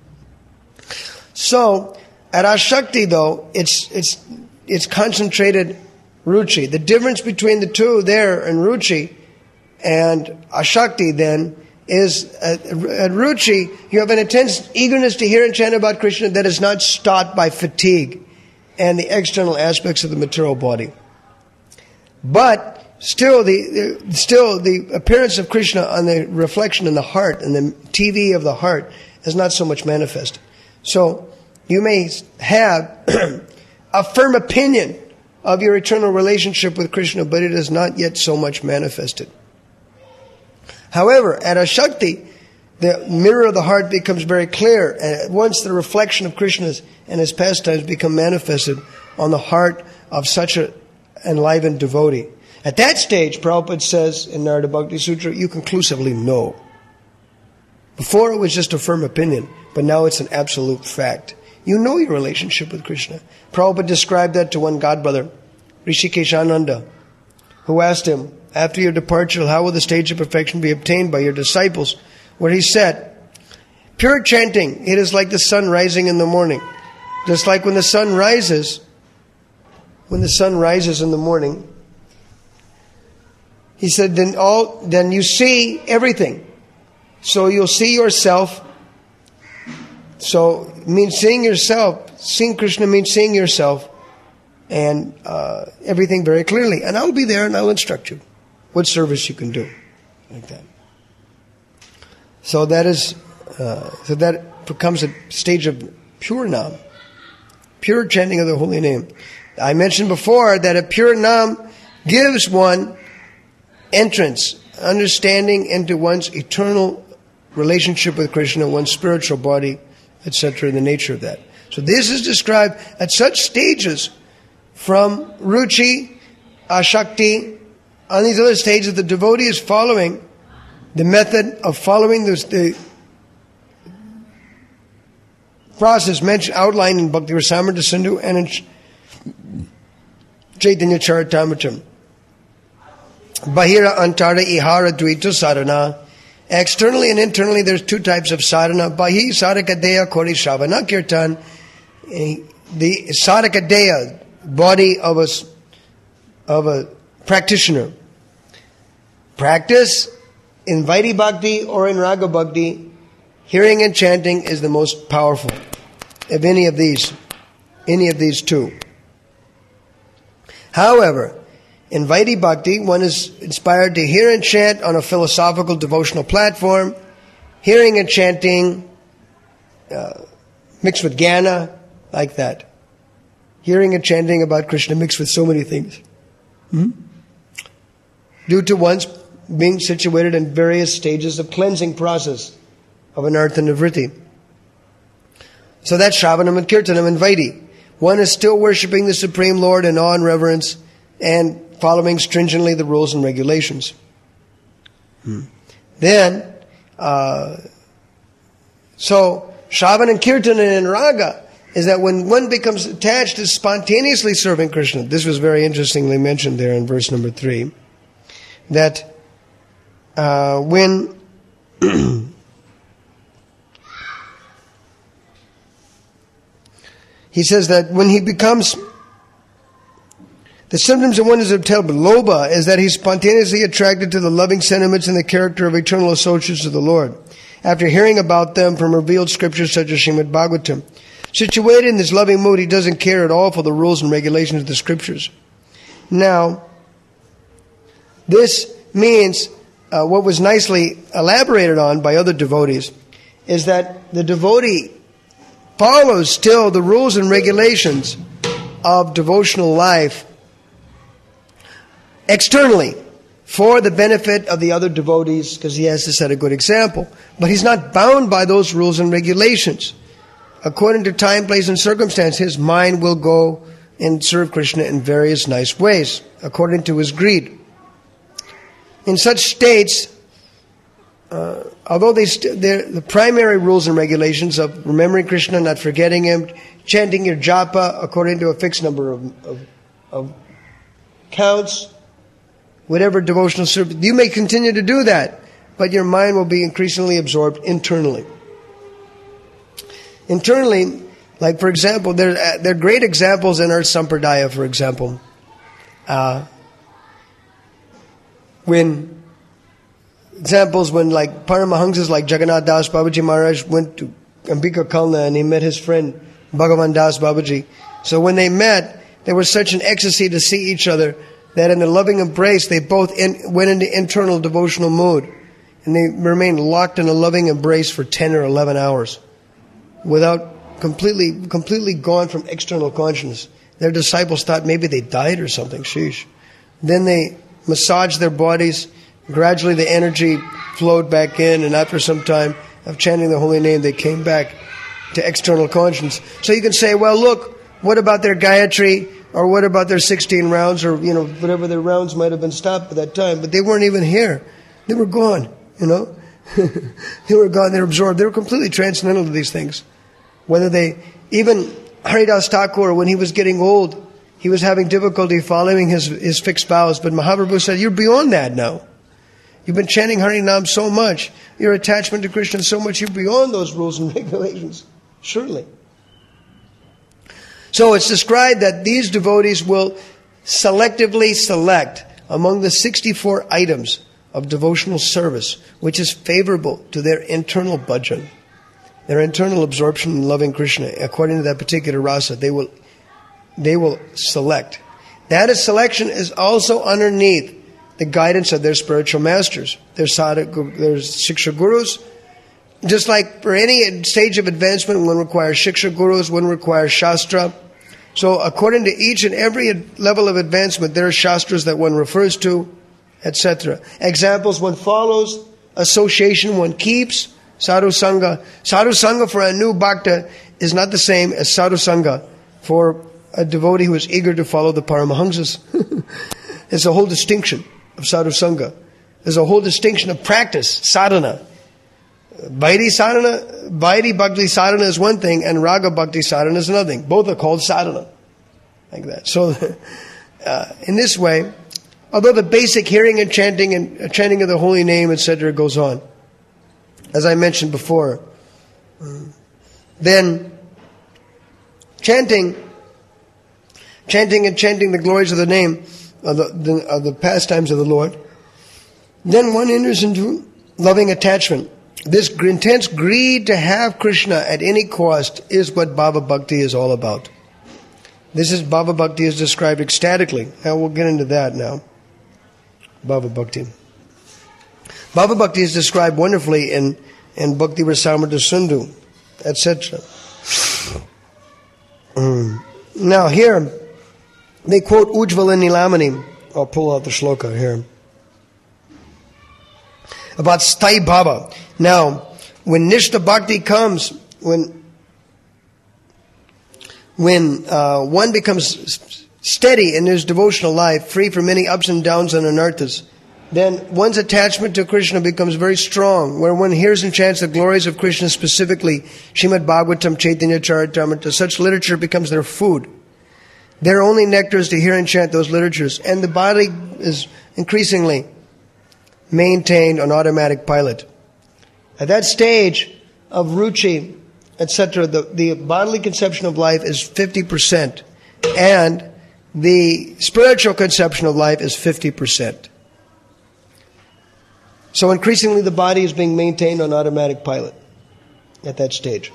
So, at Ashakti though, it's it's it's concentrated ruchi. The difference between the two there in ruchi and Ashakti then is at, at ruchi, you have an intense eagerness to hear and chant about Krishna that is not stopped by fatigue and the external aspects of the material body. But still the, the still the appearance of Krishna on the reflection in the heart and the T V of the heart is not so much manifested. So you may have a firm opinion of your eternal relationship with Krishna, but it is not yet so much manifested. However, at Ashakti, the mirror of the heart becomes very clear, and at once the reflection of Krishna's and his pastimes become manifested on the heart of such an enlivened devotee. At that stage, Prabhupada says in Narada Bhakti Sutra, you conclusively know. Before it was just a firm opinion, but now it's an absolute fact. You know your relationship with Krishna. Prabhupada described that to one godbrother, Rishikeshananda, who asked him, after your departure, how will the stage of perfection be obtained by your disciples? Where he said, pure chanting, it is like the sun rising in the morning. Just like when the sun rises, when the sun rises in the morning, he said, then all, then you see everything. So you'll see yourself. So it means seeing yourself. Seeing Krishna means seeing yourself and uh, everything very clearly. And I'll be there and I'll instruct you what service you can do, like that. So that is, uh, so that becomes a stage of pure nam, pure chanting of the holy name. I mentioned before that a pure nam gives one entrance, understanding into one's eternal relationship with Krishna, one's spiritual body, et cetera, the nature of that. So this is described at such stages from ruchi, ashakti. On these other stages, the devotee is following the method of following this, the process mentioned, outlined in Bhakti Rasamrita Sindhu and in Chaitanya Charitamrita. Bahira antara ihara dvita sadhana. Externally and internally, there's two types of sadhana. Bahi sadhakadeya kori shravana kirtan. The sadhakadeya, body of a, of a practitioner. Practice in Vaidhi Bhakti or in Raga Bhakti, hearing and chanting is the most powerful of any of these, any of these two. However, in Vaidhi Bhakti, one is inspired to hear and chant on a philosophical devotional platform, hearing and chanting uh, mixed with jnana, like that. Hearing and chanting about Krishna mixed with so many things. Hmm? Due to one's being situated in various stages of cleansing process of anartha nivritti. So that's Shravanam and Kirtanam and Vaidhi. One is still worshipping the Supreme Lord in awe and reverence and following stringently the rules and regulations. Hmm. Then, uh, so Shravan and Kirtan and Raga is that when one becomes attached to spontaneously serving Krishna. This was very interestingly mentioned there in verse number three. That uh, when he says that when he becomes, the symptoms and wonders of Telba, Loba, is that he's spontaneously attracted to the loving sentiments and the character of eternal associates of the Lord, after hearing about them from revealed scriptures such as Srimad Bhagavatam. Situated in this loving mood, he doesn't care at all for the rules and regulations of the scriptures. Now, this means, uh, what was nicely elaborated on by other devotees, is that the devotee follows still the rules and regulations of devotional life externally for the benefit of the other devotees, because he has to set a good example. But he's not bound by those rules and regulations. According to time, place, and circumstance, his mind will go and serve Krishna in various nice ways, according to his greed. In such states, uh, although they st- the primary rules and regulations of remembering Krishna, not forgetting him, chanting your japa according to a fixed number of, of, of counts, whatever devotional service, you may continue to do that, but your mind will be increasingly absorbed internally. Internally, like for example, there, uh, there are great examples in our Sampradaya, for example. Uh, when, examples when like Paramahamsas like Jagannath Das Babaji Maharaj went to Ambika Kalna and he met his friend Bhagavan Das Babaji. So when they met, there was such an ecstasy to see each other that in the loving embrace, they both in, went into internal devotional mood. And they remained locked in a loving embrace for ten or eleven hours without completely completely gone from external consciousness. Their disciples thought maybe they died or something. Sheesh. Then they massaged their bodies. Gradually the energy flowed back in, and after some time of chanting the holy name, they came back to external consciousness. So you can say, well, look, what about their Gayatri? Or what about their sixteen rounds, or you know, whatever their rounds might have been stopped at that time? But they weren't even here. They were gone, you know. They were gone, they were absorbed. They were completely transcendental to these things. Whether they, even Haridas Thakur, when he was getting old, he was having difficulty following his, his fixed vows. But Mahaprabhu said, you're beyond that now. You've been chanting Harinam so much, your attachment to Krishna so much, you're beyond those rules and regulations. Surely. So it's described that these devotees will selectively select among the sixty-four items of devotional service, which is favorable to their internal bhajan, their internal absorption in loving Krishna, according to that particular rasa. They will, they will select. That is, selection is also underneath the guidance of their spiritual masters, their sadhaka, their shiksha gurus. Just like for any stage of advancement, one requires shiksha gurus, one requires shastra. So according to each and every level of advancement, there are shastras that one refers to, et cetera. Examples: one follows, association one keeps, sadhu sangha. Sadhu sangha for a new bhakta is not the same as sadhu sangha for a devotee who is eager to follow the Paramahamsas. There's a whole distinction of sadhu sangha. There's a whole distinction of practice, sadhana. Vaidhi sadhana, Vaidhi bhakti sadhana is one thing, and raga bhakti sadhana is another thing. Both are called sadhana. Like that. So, uh, in this way, although the basic hearing and chanting and uh, chanting of the holy name, et cetera, goes on, as I mentioned before, um, then chanting, chanting and chanting the glories of the name of the, the, of the pastimes of the Lord, then one enters into loving attachment. This intense greed to have Krishna at any cost is what Bhava Bhakti is all about. This is Bhava Bhakti is described ecstatically. And we'll get into that now. Bhava Bhakti. Bhava Bhakti is described wonderfully in, in Bhakti Rasamrita Sindhu, et cetera. Mm. Now here, they quote Ujjvala Nilamani. I'll pull out the shloka here. About Sthai Bhava. Now, when Nishta Bhakti comes, when when uh, one becomes steady in his devotional life, free from any ups and downs and anarthas, then one's attachment to Krishna becomes very strong, where one hears and chants the glories of Krishna, specifically Srimad Bhagavatam, Chaitanya Charitamrita. Such literature becomes their food. Their only nectar is to hear and chant those literatures, and the body is increasingly maintained on automatic pilot. At that stage of ruchi, et cetera. The, the bodily conception of life is fifty percent. And the spiritual conception of life is fifty percent. So increasingly the body is being maintained on automatic pilot at that stage.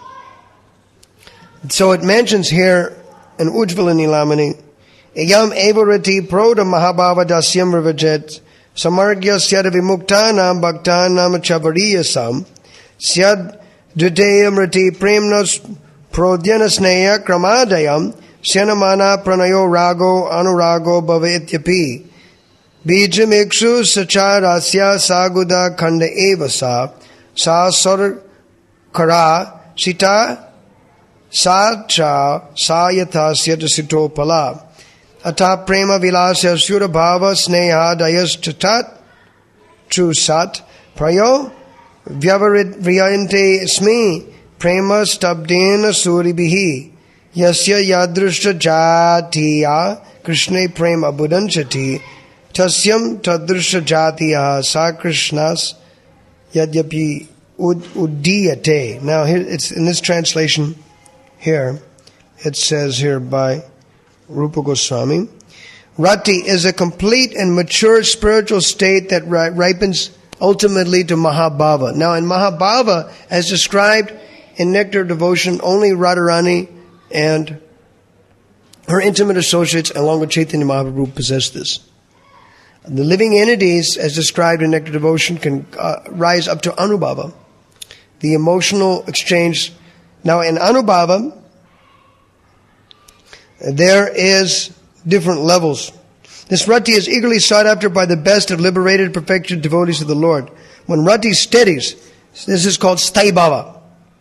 So it mentions here in Ujjvala Nilamani, Yam evarati proda mahabhava dasyam ravajet samargya syad vimuktanam bhaktanam chavariyasam syad duteyam rati premnas prodhyana sneya kramadayam syanamana pranayo rago anurago bhavetyapi bijam iksu sacharasya saguda khanda evasa sa sar kara sita sa cha sa yathasya sito pala ata prema vilasya sura bhava sneha dayas tatat true sat prayo vyavarit vyayante smi prema stabdena suribihi yasya yadrushta jatiya krishna prema budanchati tasyam tadrushta jatiya sa krishnas yadyapi uddiyate. Now here it's in this translation here it says here by Rupa Goswami, Rati is a complete and mature spiritual state that ripens ultimately to Mahabhava. Now in Mahabhava, as described in Nectar Devotion, only Radharani and her intimate associates along with Chaitanya Mahaprabhu possess this. The living entities, as described in Nectar Devotion, can uh, rise up to Anubhava, the emotional exchange. Now in Anubhava, there is different levels. This Rati is eagerly sought after by the best of liberated, perfected devotees of the Lord. When Rati steadies, this is called Sthaibhava.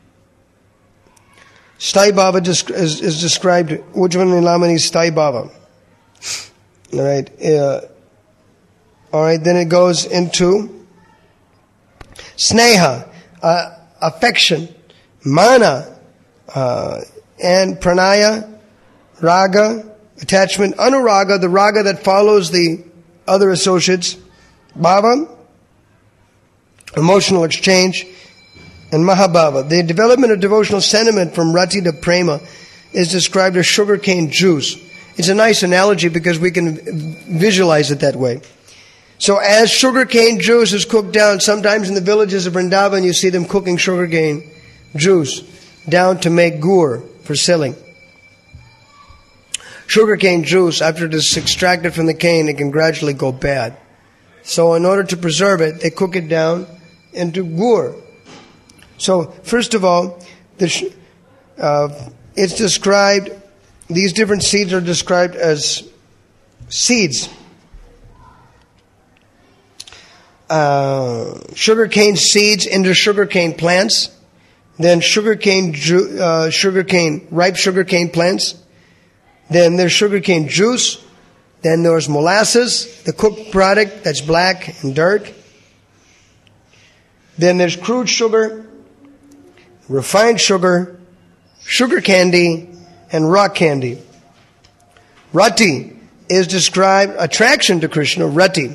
Sthaibhava is, is described, Ujjvala Nilamani Sthaibhava. All right. Uh, all right, then it goes into Sneha, uh, affection, Mana, uh, and Pranaya, Raga, attachment, Anuraga, the raga that follows the other associates, Bhava, emotional exchange, and Mahabhava. The development of devotional sentiment from Rati to Prema is described as sugarcane juice. It's a nice analogy because we can visualize it that way. So as sugarcane juice is cooked down, sometimes in the villages of Vrindavan you see them cooking sugarcane juice down to make gur for selling. Sugarcane juice, after it is extracted from the cane, it can gradually go bad. So in order to preserve it, they cook it down into gur. So first of all, the, uh, it's described, these different seeds are described as seeds. Uh, sugarcane seeds into sugarcane plants, then sugarcane, ju- uh, sugarcane, ripe sugarcane plants. Then there's sugarcane juice. Then there's molasses, the cooked product that's black and dark. Then there's crude sugar, refined sugar, sugar candy, and rock candy. Rati is described, attraction to Krishna, Rati.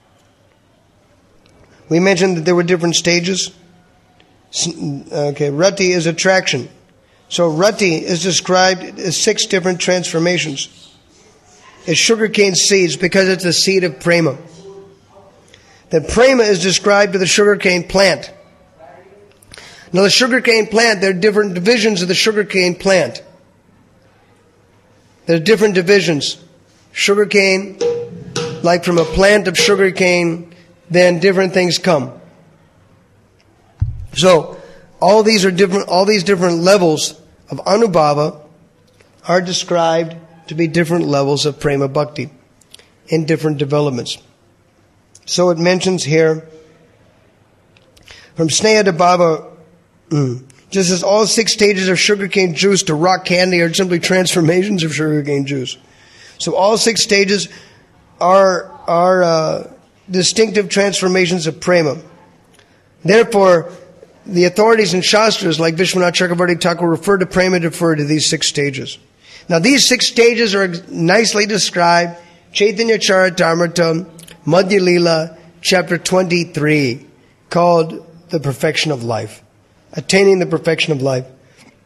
We mentioned that there were different stages. Okay, Rati is attraction. So Rati is described as six different transformations. It's sugarcane seeds because it's the seed of Prema. Then Prema is described to the sugarcane plant. Now the sugarcane plant, there are different divisions of the sugarcane plant. There are different divisions. Sugarcane, like from a plant of sugarcane, then different things come. So, all these are different, all these different levels of Anubhava are described to be different levels of Prema Bhakti in different developments. So it mentions here, from Sneha to Bhava, mm, just as all six stages of sugarcane juice to rock candy are simply transformations of sugarcane juice. So all six stages are, are uh, distinctive transformations of Prema. Therefore, the authorities in Shastras like Vishwanath Chakravarti Thakur refer to Prema to refer to these six stages. Now these six stages are nicely described, Chaitanya Charitamrita, Madhya Leela, chapter twenty-three, called the perfection of life. Attaining the perfection of life.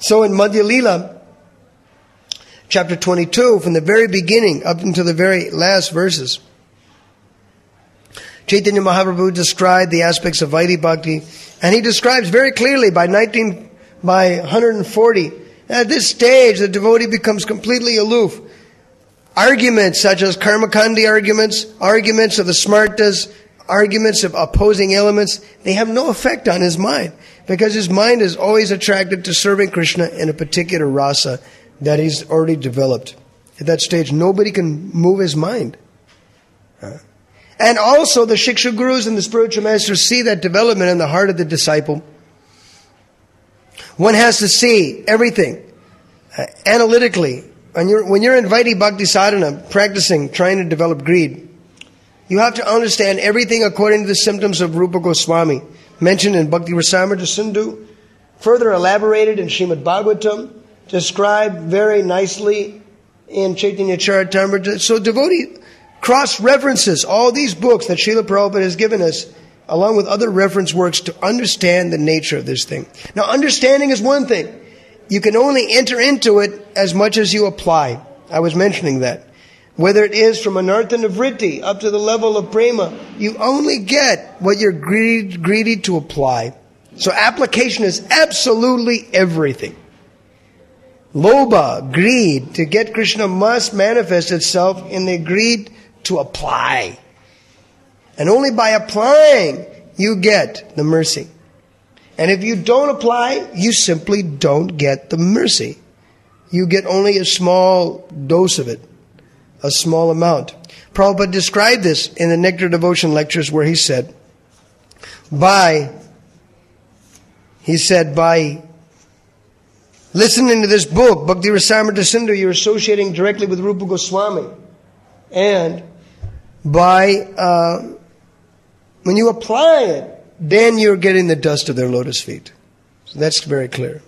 So in Madhya Lila, chapter twenty-two, from the very beginning up until the very last verses, Chaitanya Mahaprabhu described the aspects of Vaidhi Bhakti, and he describes very clearly by nineteen, by one hundred forty, at this stage the devotee becomes completely aloof. Arguments such as Karmakandi arguments, arguments of the Smartas, arguments of opposing elements, they have no effect on his mind, because his mind is always attracted to serving Krishna in a particular rasa that he's already developed. At that stage, nobody can move his mind. Huh? And also the Shiksha Gurus and the spiritual masters see that development in the heart of the disciple. One has to see everything uh, analytically. When you're, when you're in Vaidhi Bhakti Sadhana, practicing, trying to develop greed, you have to understand everything according to the symptoms of Rupa Goswami, mentioned in Bhakti Rasamrita Sindhu, further elaborated in Srimad Bhagavatam, described very nicely in Chaitanya Charitamrita. So devotee cross-references all these books that Srila Prabhupada has given us, along with other reference works, to understand the nature of this thing. Now, understanding is one thing. You can only enter into it as much as you apply. I was mentioning that. Whether it is from anartha nivritti up to the level of prema, you only get what you're greedy, greedy to apply. So application is absolutely everything. Lobha, greed, to get Krishna must manifest itself in the greed to apply. And only by applying you get the mercy. And if you don't apply, you simply don't get the mercy. You get only a small dose of it, a small amount. Prabhupada described this in the Nectar Devotion lectures, where he said, by, he said, by listening to this book, Bhakti Rasamrita Sindhu, you're associating directly with Rupa Goswami. And by, uh, when you apply it, then you're getting the dust of their lotus feet. So that's very clear.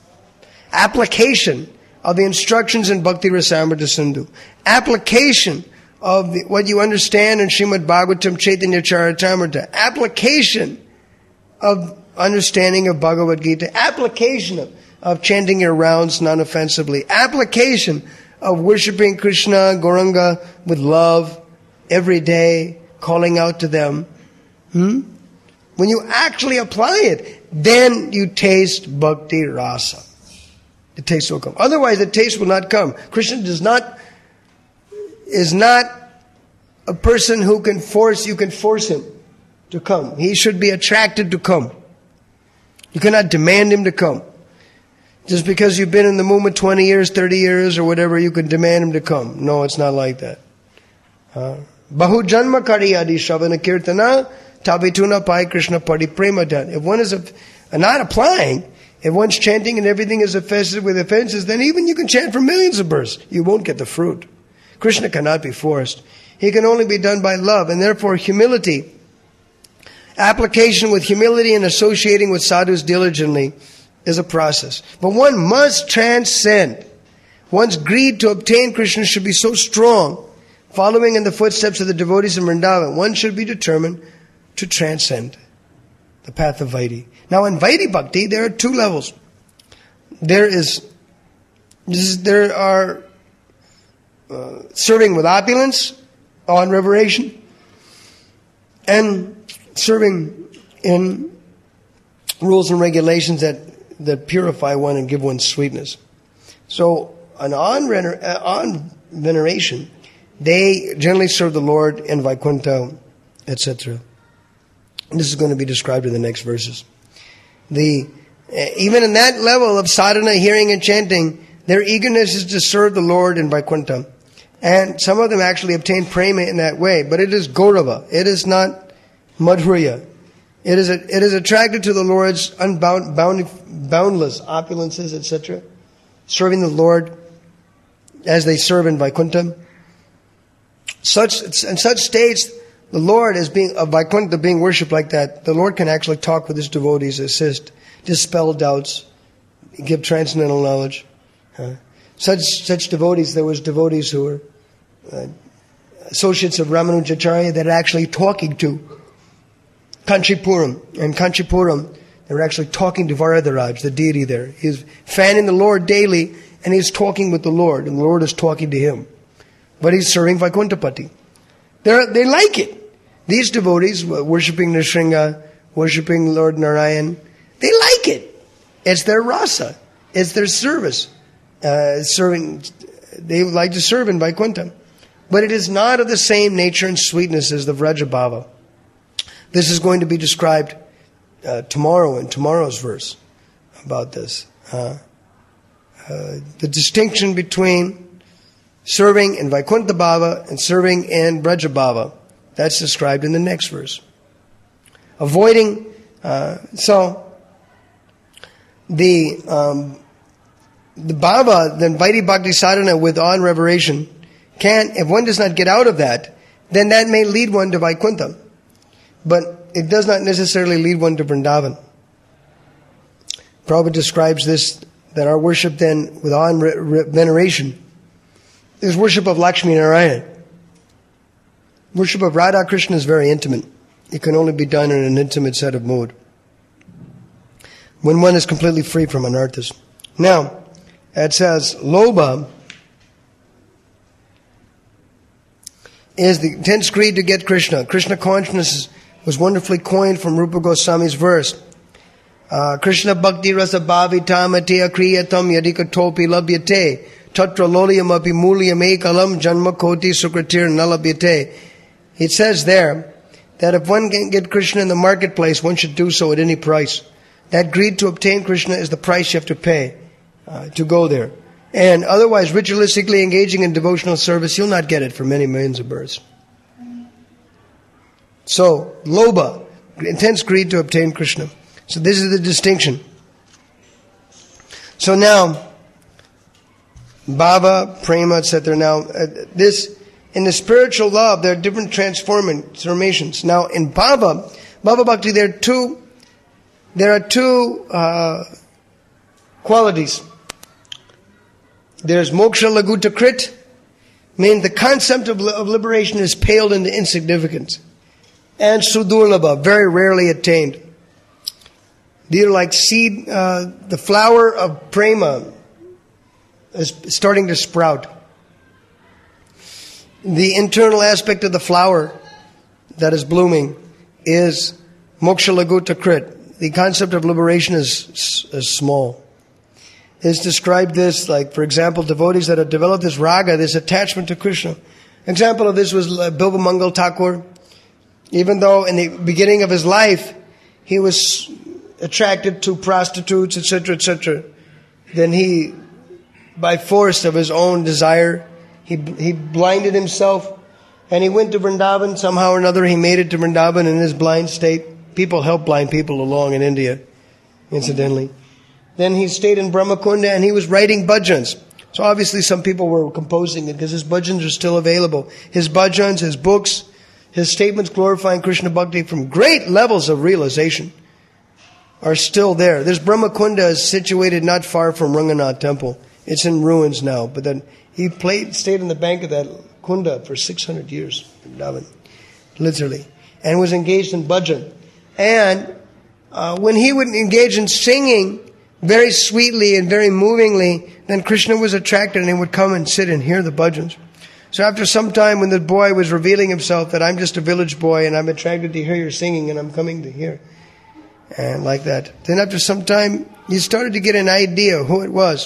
Application of the instructions in Bhakti Rasamrita Sindhu. Application of the, what you understand in Srimad Bhagavatam, Chaitanya Charitamrita. Application of understanding of Bhagavad Gita. Application of, of chanting your rounds non-offensively. Application of worshipping Krishna, Gauranga with love every day, calling out to them. Hmm? When you actually apply it, then you taste bhakti rasa. The taste will come. Otherwise, the taste will not come. Krishna does not, is not a person who can force, you can force him to come. He should be attracted to come. You cannot demand him to come. Just because you've been in the movement twenty years, thirty years, or whatever, you can demand him to come. No, it's not like that. Bahu janma kariyadi shavana kirtana tabituna pai Krishna padi premadan. If one is a, not applying, if one's chanting and everything is infested with offenses, then even you can chant for millions of births. You won't get the fruit. Krishna cannot be forced. He can only be done by love, and therefore humility, application with humility and associating with sadhus diligently is a process. But one must transcend. One's greed to obtain Krishna should be so strong, following in the footsteps of the devotees in Vrindavan. One should be determined to transcend the path of Vaidhi. Now in Vaidhi Bhakti, there are two levels. There is, there are uh, serving with opulence on reverberation, and serving in rules and regulations that, that purify one and give one sweetness. So an on, on veneration, they generally serve the Lord in Vaikuntha, et cetera. This is going to be described in the next verses. The even in that level of sadhana, hearing and chanting, their eagerness is to serve the Lord in Vaikuntha. And some of them actually obtain prema in that way. But it is Gaurava. It is not Madhurya. It is, a, it is attracted to the Lord's unbound, bound, boundless opulences, et cetera. Serving the Lord as they serve in Vaikuntha. Such, in such states, the Lord is being, of Vaikuntha being worshipped like that, the Lord can actually talk with his devotees, assist, dispel doubts, give transcendental knowledge. Uh, such, such devotees, there was devotees who were uh, associates of Ramanujacharya that are actually talking to Kanchipuram. And Kanchipuram, They were actually talking to Varadaraj, the deity there. He's fanning the Lord daily, and he's talking with the Lord, and the Lord is talking to him. But he's serving Vaikuntapati. They're, they like it. These devotees, worshipping Nrsimha, worshipping Lord Narayan, they like it. It's their rasa. It's their service. Uh, serving, they like to serve in Vaikuntha. But it is not of the same nature and sweetness as the Vrajabhava. This is going to be described uh, tomorrow in tomorrow's verse about this. Uh, uh, the distinction between serving in Vaikuntha Bhava and serving in Vrajabhava. That's described in the next verse. Avoiding, uh, so the um, the bhava, then Vaidhi Bhakti sadhana with awe and reversion, can, if one does not get out of that, then that may lead one to Vaikuntha. But it does not necessarily lead one to Vrindavan. Prabhupada describes this, that our worship then with awe and re- re- veneration is worship of Lakshmi Narayana. Worship of Radha Krishna is very intimate. It can only be done in an intimate set of mood, when one is completely free from anarthas. Now, it says, Lobha is the intense greed to get Krishna. Krishna consciousness was wonderfully coined from Rupa Goswami's verse. Uh, Krishna bhakti rasa bhavi tamate akriyatam yadika topi labhyate tatra lolyam api mulyam ekalam janma koti sukratir nalabhyate. It says there that if one can get Krishna in the marketplace, one should do so at any price. That greed to obtain Krishna is the price you have to pay uh, to go there. And otherwise, ritualistically engaging in devotional service, you'll not get it for many millions of births. So, lobha, intense greed to obtain Krishna. So this is the distinction. So now, bhava, prema, et cetera. Now, uh, this, in the spiritual love, there are different transformations. Now, in bhava, bhava bhakti, there are two There are two uh, qualities. There's moksha laguta krit, meaning the concept of, of liberation is paled into insignificance. And sudurlabha, very rarely attained. These are like seed, uh, the flower of prema is starting to sprout. The internal aspect of the flower that is blooming is moksha laguta krit. The concept of liberation is, is small. It's described this, like, for example, devotees that have developed this raga, this attachment to Krishna. Example of this was Bilba Mangal Thakur. Even though in the beginning of his life, he was attracted to prostitutes, et cetera, et cetera. Then he, by force of his own desire, he he blinded himself, and he went to Vrindavan. Somehow or another, he made it to Vrindavan in his blind state. People help blind people along in India, incidentally. Then he stayed in Brahmakunda and he was writing bhajans. So obviously some people were composing it because his bhajans are still available. His bhajans, his books, his statements glorifying Krishna Bhakti from great levels of realization are still there. This Brahmakunda is situated not far from Ranganath Temple. It's in ruins now. But then he played, stayed in the bank of that kunda for six hundred years, literally, and was engaged in bhajan. And uh, when he would engage in singing very sweetly and very movingly, then Krishna was attracted and he would come and sit and hear the bhajans. So after some time, when the boy was revealing himself that I'm just a village boy and I'm attracted to hear your singing and I'm coming to hear, and like that. Then after some time, he started to get an idea who it was.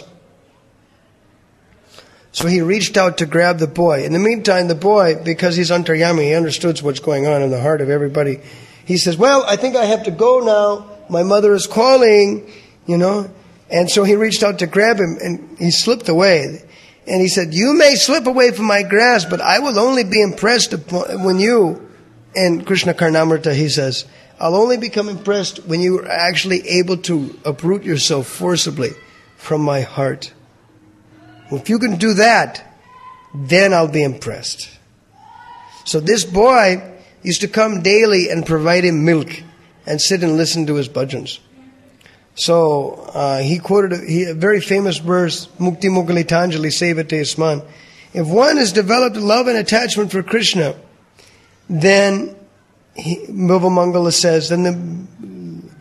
So he reached out to grab the boy. In the meantime, the boy, because he's antaryami, he understood what's going on in the heart of everybody. He says, well, I think I have to go now. My mother is calling, you know. And so he reached out to grab him, and he slipped away. And he said, you may slip away from my grasp, but I will only be impressed when you, in Krishna Karnamrita, he says, I'll only become impressed when you are actually able to uproot yourself forcibly from my heart. If you can do that, then I'll be impressed. So this boy used to come daily and provide him milk and sit and listen to his bhajans. So uh, he quoted a, he, a very famous verse, Mukti Mukalitanjali Sevate Isman. If one has developed love and attachment for Krishna, then Bilva Mangala says, then the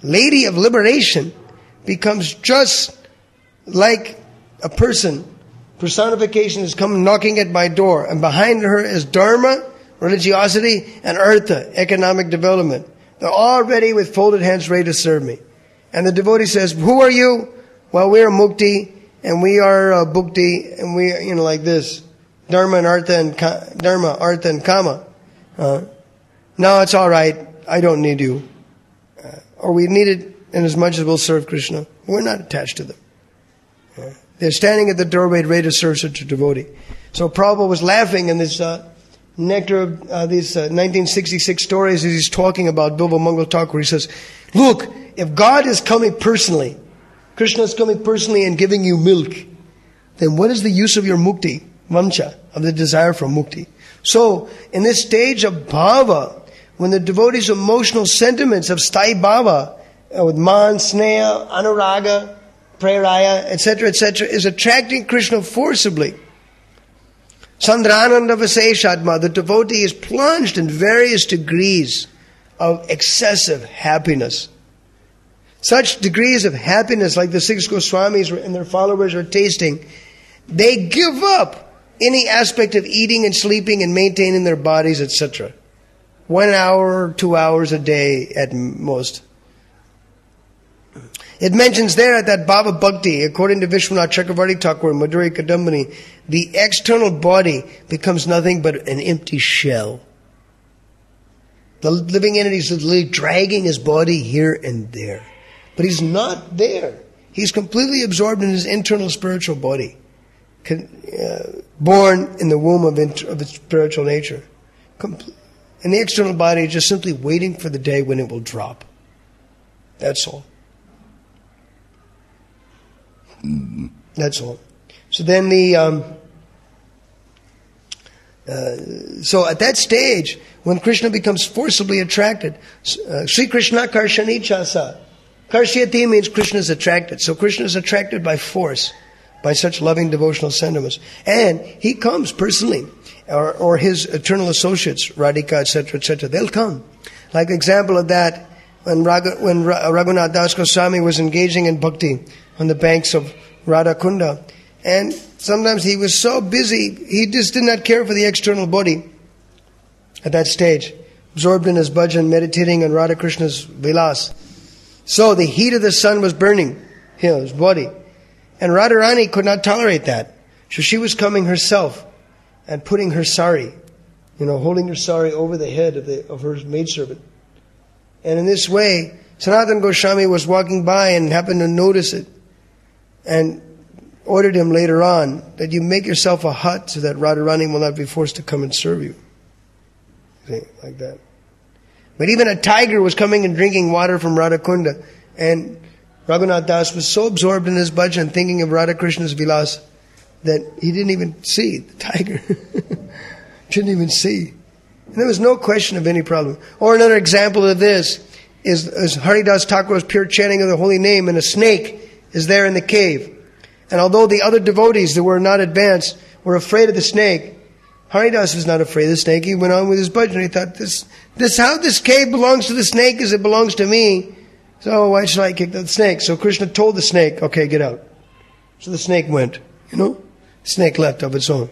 lady of liberation becomes just like a person. Personification is come knocking at my door, and behind her is dharma, religiosity, and artha, economic development. They're all ready with folded hands ready to serve me. And the devotee says, who are you? Well, we are mukti, and we are uh, bhukti, and we are, you know, like this. Dharma and artha and ka- dharma, artha and kama. Uh, no, it's all right. I don't need you. Uh, or we need it in as much as we'll serve Krishna. We're not attached to them. Uh, they're standing at the doorway ready to serve such a devotee. So Prabhupada was laughing in this uh, nectar of uh, these uh, nineteen sixty-six stories as he's talking about Bilva Mangal Thakur. He says, look, if God is coming personally, Krishna is coming personally and giving you milk, then what is the use of your mukti, vamcha, of the desire for mukti? So, in this stage of bhava, when the devotee's emotional sentiments of sthai bhava, uh, with man, sneha, anuraga, preraya, et cetera, et cetera, is attracting Krishna forcibly. Sandrananda Vaseshatma, the devotee is plunged in various degrees of excessive happiness. Such degrees of happiness, like the six Goswamis and their followers are tasting, they give up any aspect of eating and sleeping and maintaining their bodies, et cetera. One hour, two hours a day at most. It mentions there at that Bhava Bhakti, according to Vishwanath Chakravarti Thakur and Madhuri Kadambini, the external body becomes nothing but an empty shell. The living entity is literally dragging his body here and there. But he's not there. He's completely absorbed in his internal spiritual body, uh, born in the womb of, int- of its spiritual nature. Compl- and the external body is just simply waiting for the day when it will drop. That's all. That's all. So then the... Um, uh, so at that stage, when Krishna becomes forcibly attracted, uh, Sri Krishna Karshani Chasa. Karshyati means Krishna is attracted. So Krishna is attracted by force, by such loving devotional sentiments. And he comes personally, or, or his eternal associates, Radhika, et cetera, et cetera. They'll come. Like example of that, when, Rag- when Ra- Raghunath Das Goswami was engaging in bhakti on the banks of Radha Kunda. And sometimes he was so busy, he just did not care for the external body at that stage. Absorbed in his bhajan, meditating on Radha Krishna's vilas. So the heat of the sun was burning him, his body. And Radharani could not tolerate that. So she was coming herself and putting her sari, you know, holding her sari over the head of, the, of her maidservant. And in this way, Sanatana Goswami was walking by and happened to notice it. And ordered him later on that you make yourself a hut so that Radharani will not be forced to come and serve you. See, like that. But even a tiger was coming and drinking water from Radha Kunda. And Raghunath Das was so absorbed in his bhajan, thinking of Radha Krishna's vilas, that he didn't even see the tiger. Didn't even see. And there was no question of any problem. Or another example of this is, is Haridas Thakur's pure chanting of the holy name, and a snake is there in the cave. And although the other devotees that were not advanced were afraid of the snake, Haridas was not afraid of the snake. He went on with his bhajan. He thought, this, this, how this cave belongs to the snake as it belongs to me. So why should I kick the snake? So Krishna told the snake, okay, get out. So the snake went, you know. The snake left of its own.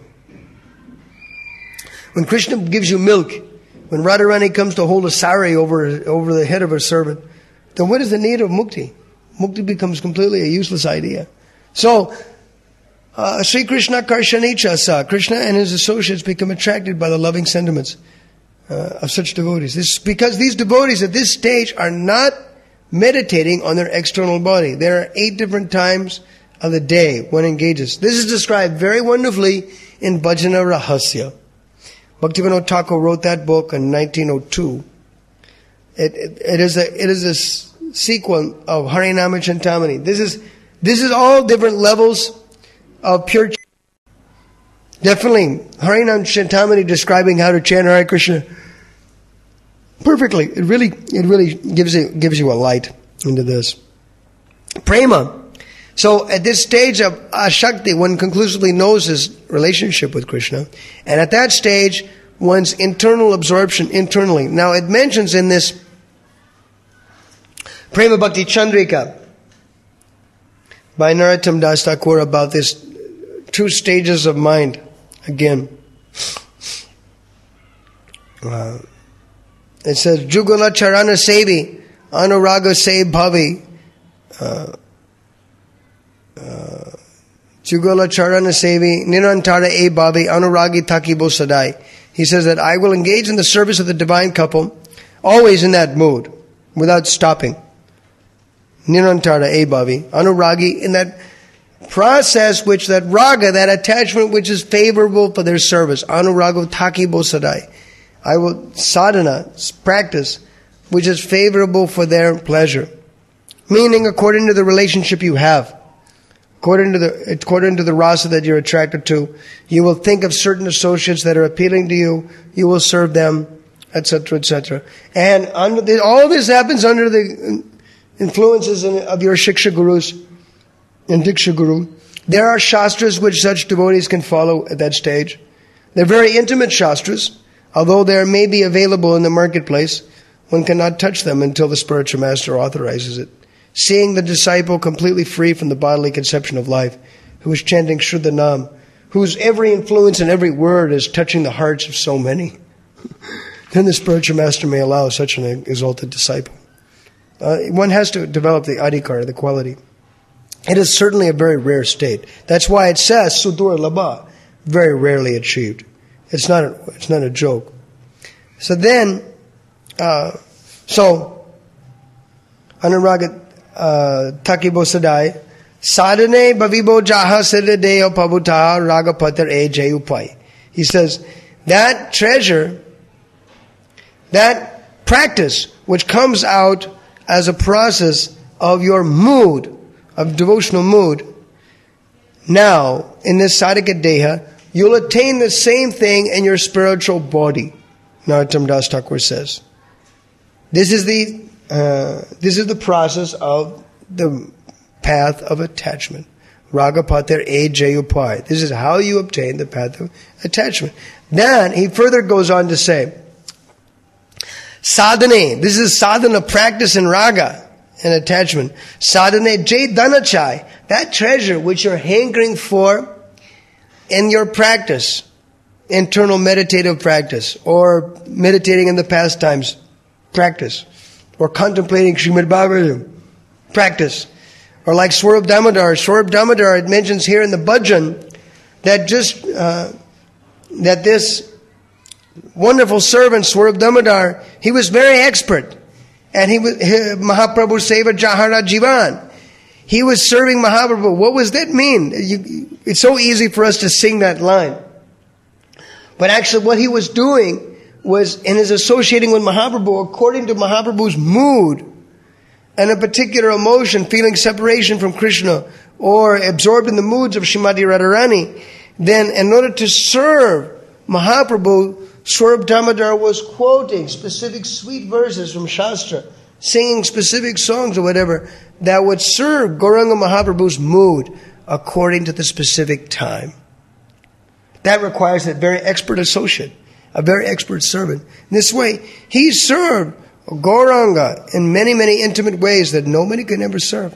When Krishna gives you milk, when Radharani comes to hold a sari over, over the head of her servant, then what is the need of mukti? Mukti becomes completely a useless idea. So, uh, Sri Krishna Karshanicha sa, Krishna and his associates become attracted by the loving sentiments uh, of such devotees. This is because these devotees at this stage are not meditating on their external body. There are eight different times of the day one engages. This is described very wonderfully in Bhajana Rahasya. Bhaktivinoda Thakur wrote that book in nineteen oh two. It, it, it is a it is a sequel of Harinama Chintamani. This is this is all different levels of pure. Definitely, Harinama Chintamani describing how to chant Hare Krishna perfectly. It really it really gives you gives you a light into this. Prema. So at this stage of Ashakti, one conclusively knows his relationship with Krishna. And at that stage, one's internal absorption internally. Now it mentions in this Prema Bhakti Chandrika by Narottam Das Thakur about this two stages of mind again. Uh, it says, Jugala Charana Sevi, Anuraga Se Bhavi, uh, uh, Jugala Charana Sevi, Nirantara E Bhavi, Anuragi Takibo Sadai. He says that I will engage in the service of the divine couple, always in that mood, without stopping. Nirantara E Bhavi, Anuragi, in that process which, that raga, that attachment which is favorable for their service. Anurago Takibo Sadai. I will sadhana, practice, which is favorable for their pleasure. Meaning according to the relationship you have. According to the according to the rasa that you're attracted to, you will think of certain associates that are appealing to you. You will serve them, et cetera, et cetera. And under the, all this happens under the influences of your shiksha gurus and diksha guru. There are shastras which such devotees can follow at that stage. They're very intimate shastras, although they may be available in the marketplace. One cannot touch them until the spiritual master authorizes it. Seeing the disciple completely free from the bodily conception of life, who is chanting Shuddha Nam, whose every influence and every word is touching the hearts of so many, then the spiritual master may allow such an exalted disciple. Uh, one has to develop the adhikar, the quality. It is certainly a very rare state. That's why it says Sudur Labha, very rarely achieved. It's not a, it's not a joke. So then, uh, so, Anuraga Uh, Takibo Sadai, Sadhane Bhavibo Jaha Siddhadeo Pabuta Ragapatar E Jayupai. He says, that treasure, that practice which comes out as a process of your mood, of devotional mood, now, in this Sadhika Deha, you'll attain the same thing in your spiritual body, Narottam Das Thakur says. This is the Uh, this is the process of the path of attachment. Ragapatir E Jayupai. This is how you obtain the path of attachment. Then he further goes on to say, Sadhane. This is sadhana, practice in raga and attachment. Sadhane Jay Dhanachai. That treasure which you're hankering for in your practice, internal meditative practice, or meditating in the pastimes practice, or contemplating Srimad Bhagavatam practice, or like Swarup Damodar. Swarup Damodar, it mentions here in the bhajan that just uh, that this wonderful servant Swarup Damodar, he was very expert, and he was he, Mahaprabhu Seva Jahara Jivan. He was serving Mahaprabhu. What does that mean? You, it's so easy for us to sing that line, but actually, what he was doing was in his associating with Mahaprabhu, according to Mahaprabhu's mood and a particular emotion, feeling separation from Krishna or absorbed in the moods of Srimati Radharani, then in order to serve Mahaprabhu, Swarup Damodar was quoting specific sweet verses from Shastra, singing specific songs or whatever that would serve Gauranga Mahaprabhu's mood according to the specific time. That requires a very expert associate, a very expert servant. In this way, he served Gauranga in many, many intimate ways that nobody could ever serve.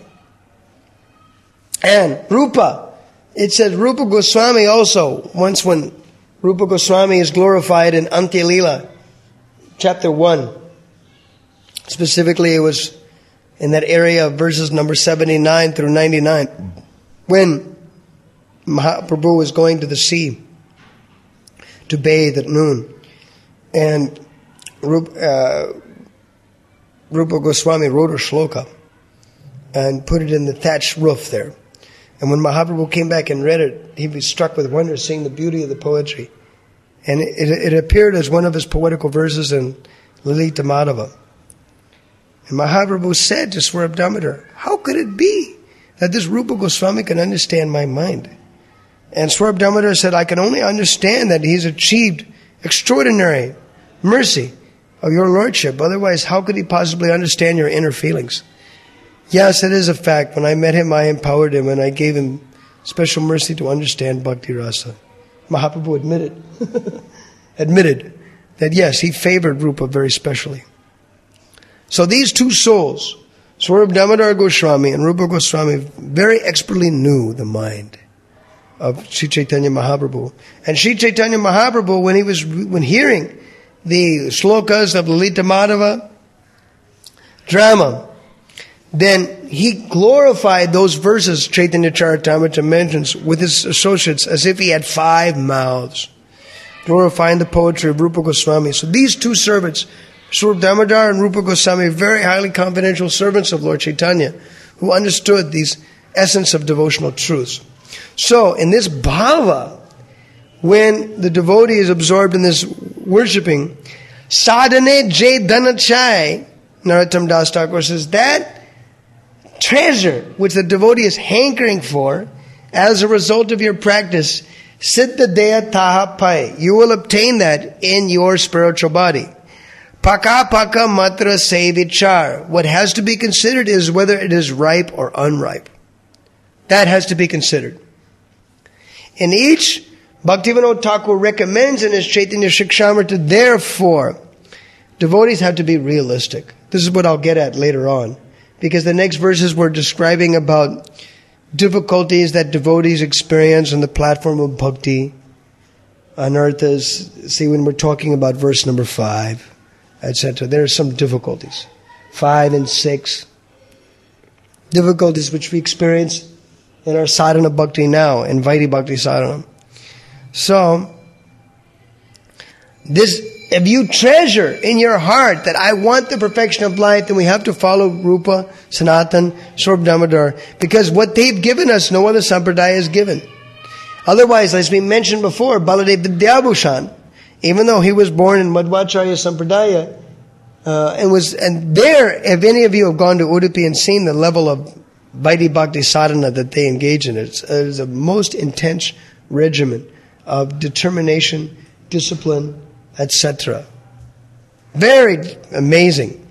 And Rupa, it says Rupa Goswami also, once when Rupa Goswami is glorified in Antya Lila, chapter one. Specifically, it was in that area of verses number seventy-nine through ninety-nine, when Mahaprabhu was going to the sea to bathe at noon. And Rupa, uh, Rupa Goswami wrote a shloka and put it in the thatched roof there. And when Mahaprabhu came back and read it, he was struck with wonder seeing the beauty of the poetry. And it, it appeared as one of his poetical verses in Lalita Madhava. And Mahaprabhu said to Swarup Damodar, how could it be that this Rupa Goswami can understand my mind? And Swarup Damodar said, I can only understand that he's achieved extraordinary mercy of your lordship. Otherwise, how could he possibly understand your inner feelings? Yes, it is a fact. When I met him, I empowered him and I gave him special mercy to understand Bhakti Rasa. Mahaprabhu admitted, admitted that yes, he favored Rupa very specially. So these two souls, Swarup Damodar Goswami and Rupa Goswami very expertly knew the mind of Sri Chaitanya Mahaprabhu. And Sri Chaitanya Mahaprabhu, when he was when hearing the slokas of Lalita Madhava drama, then he glorified those verses Chaitanya Charitamrita mentions with his associates as if he had five mouths, glorifying the poetry of Rupa Goswami. So these two servants, Swarup Damodar and Rupa Goswami, very highly confidential servants of Lord Chaitanya, who understood these essence of devotional truths. So, in this bhava, when the devotee is absorbed in this worshipping, sadhane jay dhanachai, Narottam Das Thakur says, that treasure which the devotee is hankering for, as a result of your practice, siddha deya taha pai, you will obtain that in your spiritual body. Paka paka matra se vichar. What has to be considered is whether it is ripe or unripe. That has to be considered. In each, Bhaktivinoda Thakur recommends in his Chaitanya Shikshamrita, therefore, devotees have to be realistic. This is what I'll get at later on. Because the next verses were describing about difficulties that devotees experience on the platform of bhakti, anarthas. See, when we're talking about verse number five, et cetera, there are some difficulties. Five and six. Difficulties which we experience in our sadhana bhakti now, in Vaidhi Bhakti sadhana. So, this, if you treasure in your heart that I want the perfection of life, then we have to follow Rupa, Sanatan, Swarup Damodar, because what they've given us, no other sampradaya is given. Otherwise, as we mentioned before, Baladev Vidyabhushan, even though he was born in Madhvacharya Sampradaya, uh, and was, and there, if any of you have gone to Udupi and seen the level of Vaidhi Bhakti sadhana that they engage in, it's, it's a most intense regimen of determination, discipline, et cetera. Very amazing.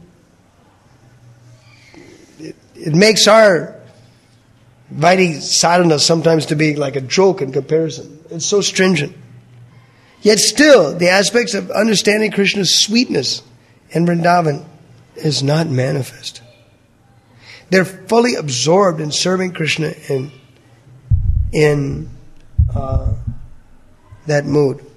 It, it makes our Vaidhi sadhana sometimes to be like a joke in comparison. It's so stringent. Yet still, the aspects of understanding Krishna's sweetness in Vrindavan is not manifest. They're fully absorbed in serving Krishna in, in uh, that mood.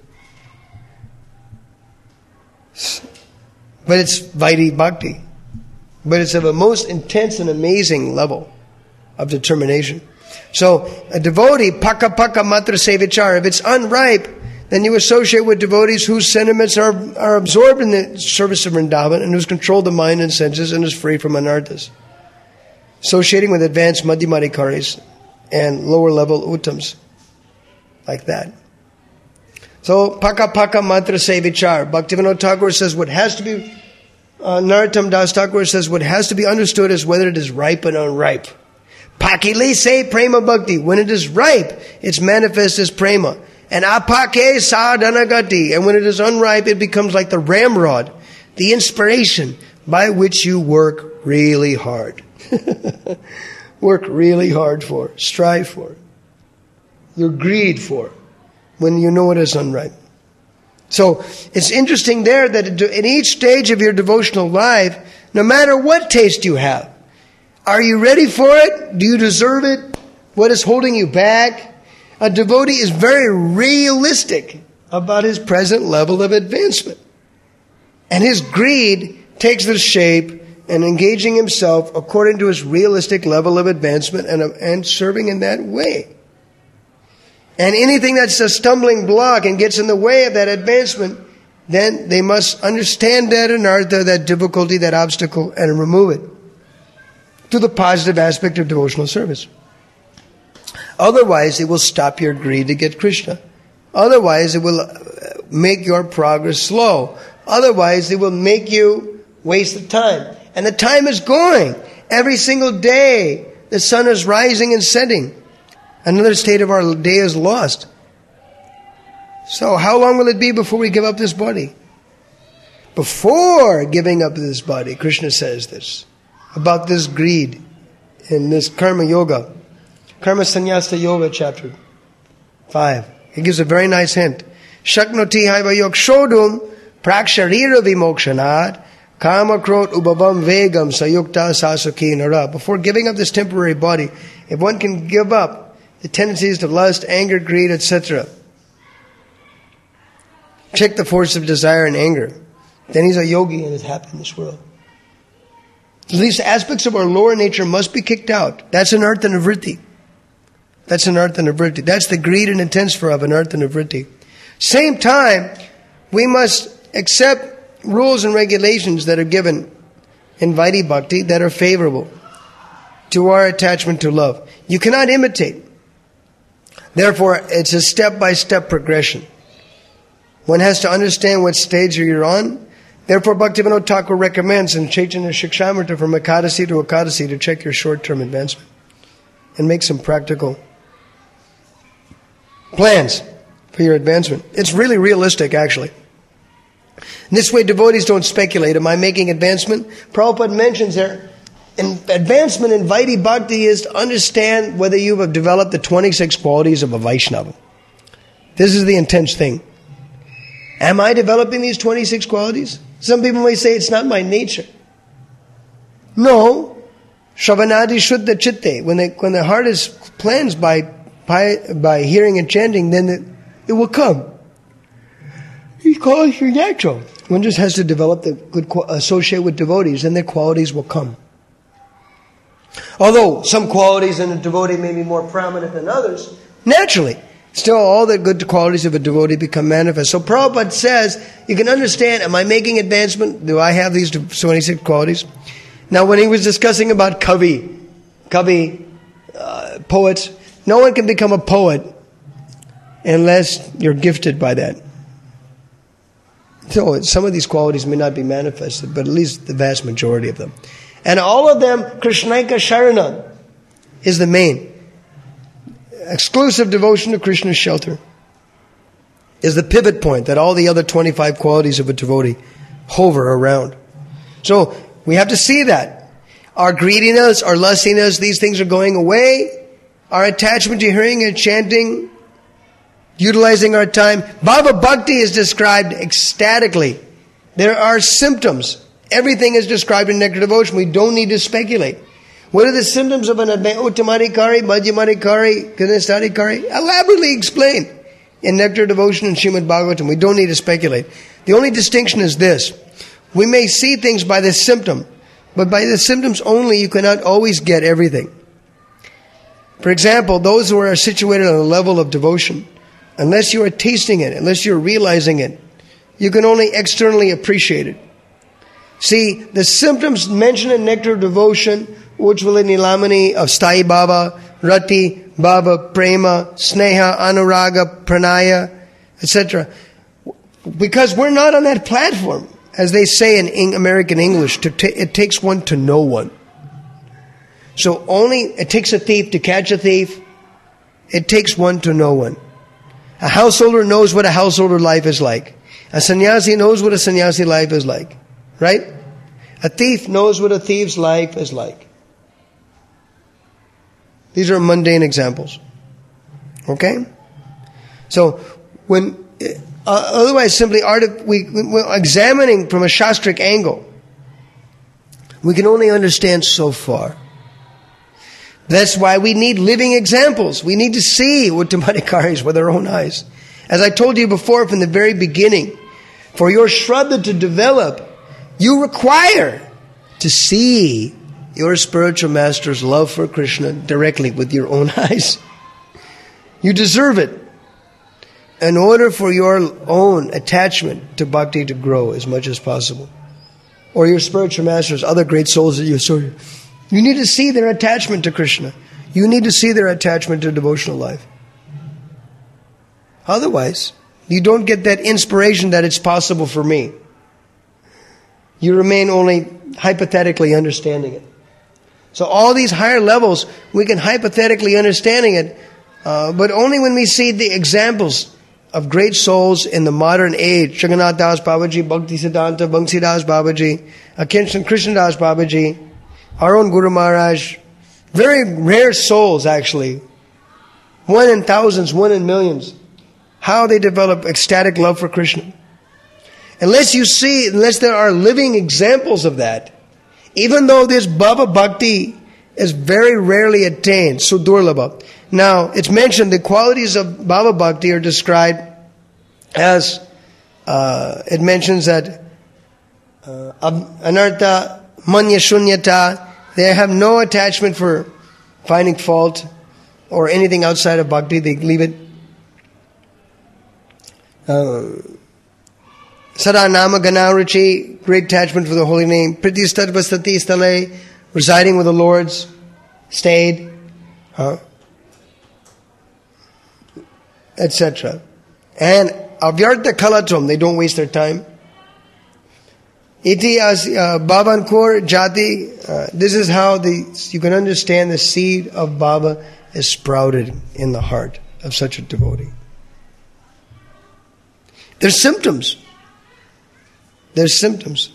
But it's Vaidhi Bhakti. But it's of a most intense and amazing level of determination. So, a devotee, paka paka matra sevichar, if it's unripe, then you associate with devotees whose sentiments are, are absorbed in the service of Vrindavan and who's controlled the mind and senses and is free from anarthas. Associating with advanced madhyamadhikaris and lower level uttams. Like that. So, paka paka matra sevichar. Bhaktivinoda Thakur says what has to be, uh, Narottam Das Thakur says what has to be understood is whether it is ripe and unripe. Pakile se prema bhakti. When it is ripe, it's manifest as prema. And apake sadhanagati. And when it is unripe, it becomes like the ramrod, the inspiration by which you work really hard. Work really hard for, strive for, your greed for, when you know it is unripe. So it's interesting there that in each stage of your devotional life, no matter what taste you have, are you ready for it? Do you deserve it? What is holding you back? A devotee is very realistic about his present level of advancement. And his greed takes the shape and engaging himself according to his realistic level of advancement and, and serving in that way. And anything that's a stumbling block and gets in the way of that advancement, then they must understand that anartha, that difficulty, that obstacle, and remove it to the positive aspect of devotional service. Otherwise, it will stop your greed to get Krishna. Otherwise, it will make your progress slow. Otherwise, it will make you waste the time. And the time is going. Every single day, the sun is rising and setting. Another state of our day is lost. So how long will it be before we give up this body? Before giving up this body, Krishna says this about this greed in this Karma Yoga. Karma Sannyasa Yoga chapter five. He gives a very nice hint. Shaknoti haiva yokshodum praksharira vimokshanad Kama krot ubhavam vegam sayukta sasukhi nara. Before giving up this temporary body, if one can give up the tendencies of lust, anger, greed, et cetera, check the force of desire and anger, then he's a yogi and is happy in this world. These aspects of our lower nature must be kicked out. That's an artha nivritti. That's an artha nivritti. That's the greed and intensity of an artha nivritti. Same time, we must accept rules and regulations that are given in Vaidhi Bhakti that are favorable to our attachment to love. You cannot imitate. Therefore, it's a step-by-step progression. One has to understand what stage you're on. Therefore, Bhaktivinoda Thakur recommends in Chaitanya Shikshamrita from Ekadasi to Ekadasi to check your short-term advancement and make some practical plans for your advancement. It's really realistic, actually. In this way, devotees don't speculate. Am I making advancement? Prabhupada mentions there, in advancement in Vaidhi Bhakti is to understand whether you have developed the twenty-six qualities of a Vaishnava. This is the intense thing. Am I developing these twenty-six qualities? Some people may say it's not my nature. No. Shravanadi Shuddha Chitte. When, they, when the heart is cleansed by, by, by hearing and chanting, then it, it will come. These qualities are natural. One just has to develop the good, associate with devotees, and their qualities will come. Although some qualities in a devotee may be more prominent than others, naturally, still all the good qualities of a devotee become manifest. So Prabhupada says, you can understand, am I making advancement? Do I have these twenty-six qualities? Now when he was discussing about kavi, kavi, uh, poets, no one can become a poet unless you're gifted by that. So some of these qualities may not be manifested, but at least the vast majority of them. And all of them, Krishnaika Sharana is the main. Exclusive devotion to Krishna's shelter is the pivot point that all the other twenty-five qualities of a devotee hover around. So we have to see that. Our greediness, our lustiness, these things are going away. Our attachment to hearing and chanting, utilizing our time. Bhava Bhakti is described ecstatically. There are symptoms. Everything is described in Nectar Devotion. We don't need to speculate. What are the symptoms of an Uttamadhikari, Madhyamadhikari, Kanistadhikari? Elaborately explained in Nectar Devotion and Srimad Bhagavatam. We don't need to speculate. The only distinction is this. We may see things by the symptom, but by the symptoms only you cannot always get everything. For example, those who are situated on a level of devotion, unless you are tasting it, unless you're realizing it, you can only externally appreciate it. See, the symptoms mentioned in Nectar of Devotion, Ujjvala Nilamani of Sthai Bhava, Rati, Bhava, Prema, Sneha, Anuraga, Pranaya, et cetera. Because we're not on that platform, as they say in American English, to t- it takes one to know one. So only, it takes a thief to catch a thief. It takes one to know one. A householder knows what a householder life is like. A sannyasi knows what a sannyasi life is like. Right? A thief knows what a thief's life is like. These are mundane examples. Okay? So, when, uh, otherwise simply, art, we, we're examining from a Shastric angle, we can only understand so far. That's why we need living examples. We need to see Uttamadhikaris with our own eyes. As I told you before from the very beginning, for your Shraddha to develop, you require to see your spiritual master's love for Krishna directly with your own eyes. You deserve it in order for your own attachment to bhakti to grow as much as possible. Or your spiritual master's other great souls that you serve. You need to see their attachment to Krishna. You need to see their attachment to devotional life. Otherwise, you don't get that inspiration that it's possible for me. You remain only hypothetically understanding it. So all these higher levels, we can hypothetically understanding it, uh, but only when we see the examples of great souls in the modern age. Jagannath Das Babaji, Bhakti Siddhanta, Bangsi Das Babaji, Akinshan Krishna Das Babaji, our own Guru Maharaj. Very rare souls actually. One in thousands, one in millions. How they develop ecstatic love for Krishna. Unless you see, unless there are living examples of that, even though this Bhava Bhakti is very rarely attained, Sudurlabha. Now, it's mentioned the qualities of Bhava Bhakti are described as, uh, it mentions that uh, Anartha, Manya Shunyata, they have no attachment for finding fault or anything outside of Bhakti, they leave it. Uh, Sada Nama Ganaruchi, great attachment for the holy name. Pritistadvastati Stale, residing with the Lords, stayed, huh? et cetera. And Avyartha Kalatum, they don't waste their time. Iti as Bhavankur Jati, uh, this is how the you can understand the seed of Bhava is sprouted in the heart of such a devotee. There's symptoms. There's symptoms.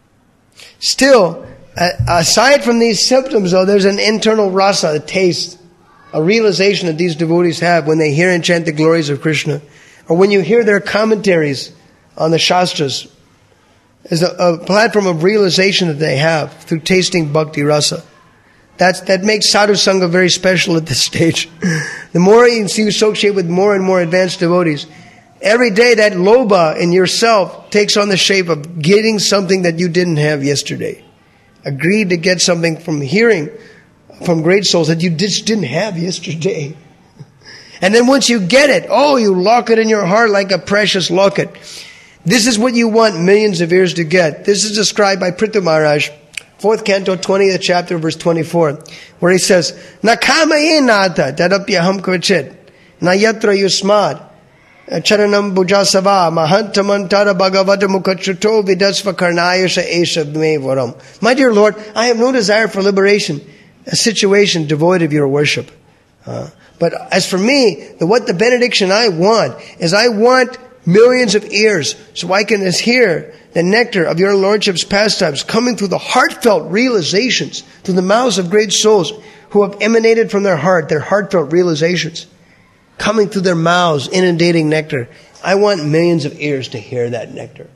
Still, aside from these symptoms, though, there's an internal rasa, a taste, a realization that these devotees have when they hear and chant the glories of Krishna, or when you hear their commentaries on the Shastras. Is a, a platform of realization that they have through tasting bhakti rasa. That's, that makes sadhu sangha very special at this stage. The more you associate with more and more advanced devotees, every day that lobha in yourself takes on the shape of getting something that you didn't have yesterday. Agreed to get something from hearing from great souls that you just didn't have yesterday. And then once you get it, oh, you lock it in your heart like a precious locket. This is what you want millions of years to get. This is described by Prithu Maharaj, fourth canto, twentieth chapter, verse twenty-four, where he says, Na kamaye nata tadapyaham kvachit, na yatra yusmad, charanam bhujasava, mahantamantara bhagavata mukhachuto vidasva karnayasha esha me varam. My dear Lord, I have no desire for liberation, a situation devoid of your worship. Uh, but as for me, the, what the benediction I want is I want millions of ears, so I can hear the nectar of your Lordship's pastimes coming through the heartfelt realizations, through the mouths of great souls who have emanated from their heart, their heartfelt realizations, coming through their mouths, inundating nectar. I want millions of ears to hear that nectar.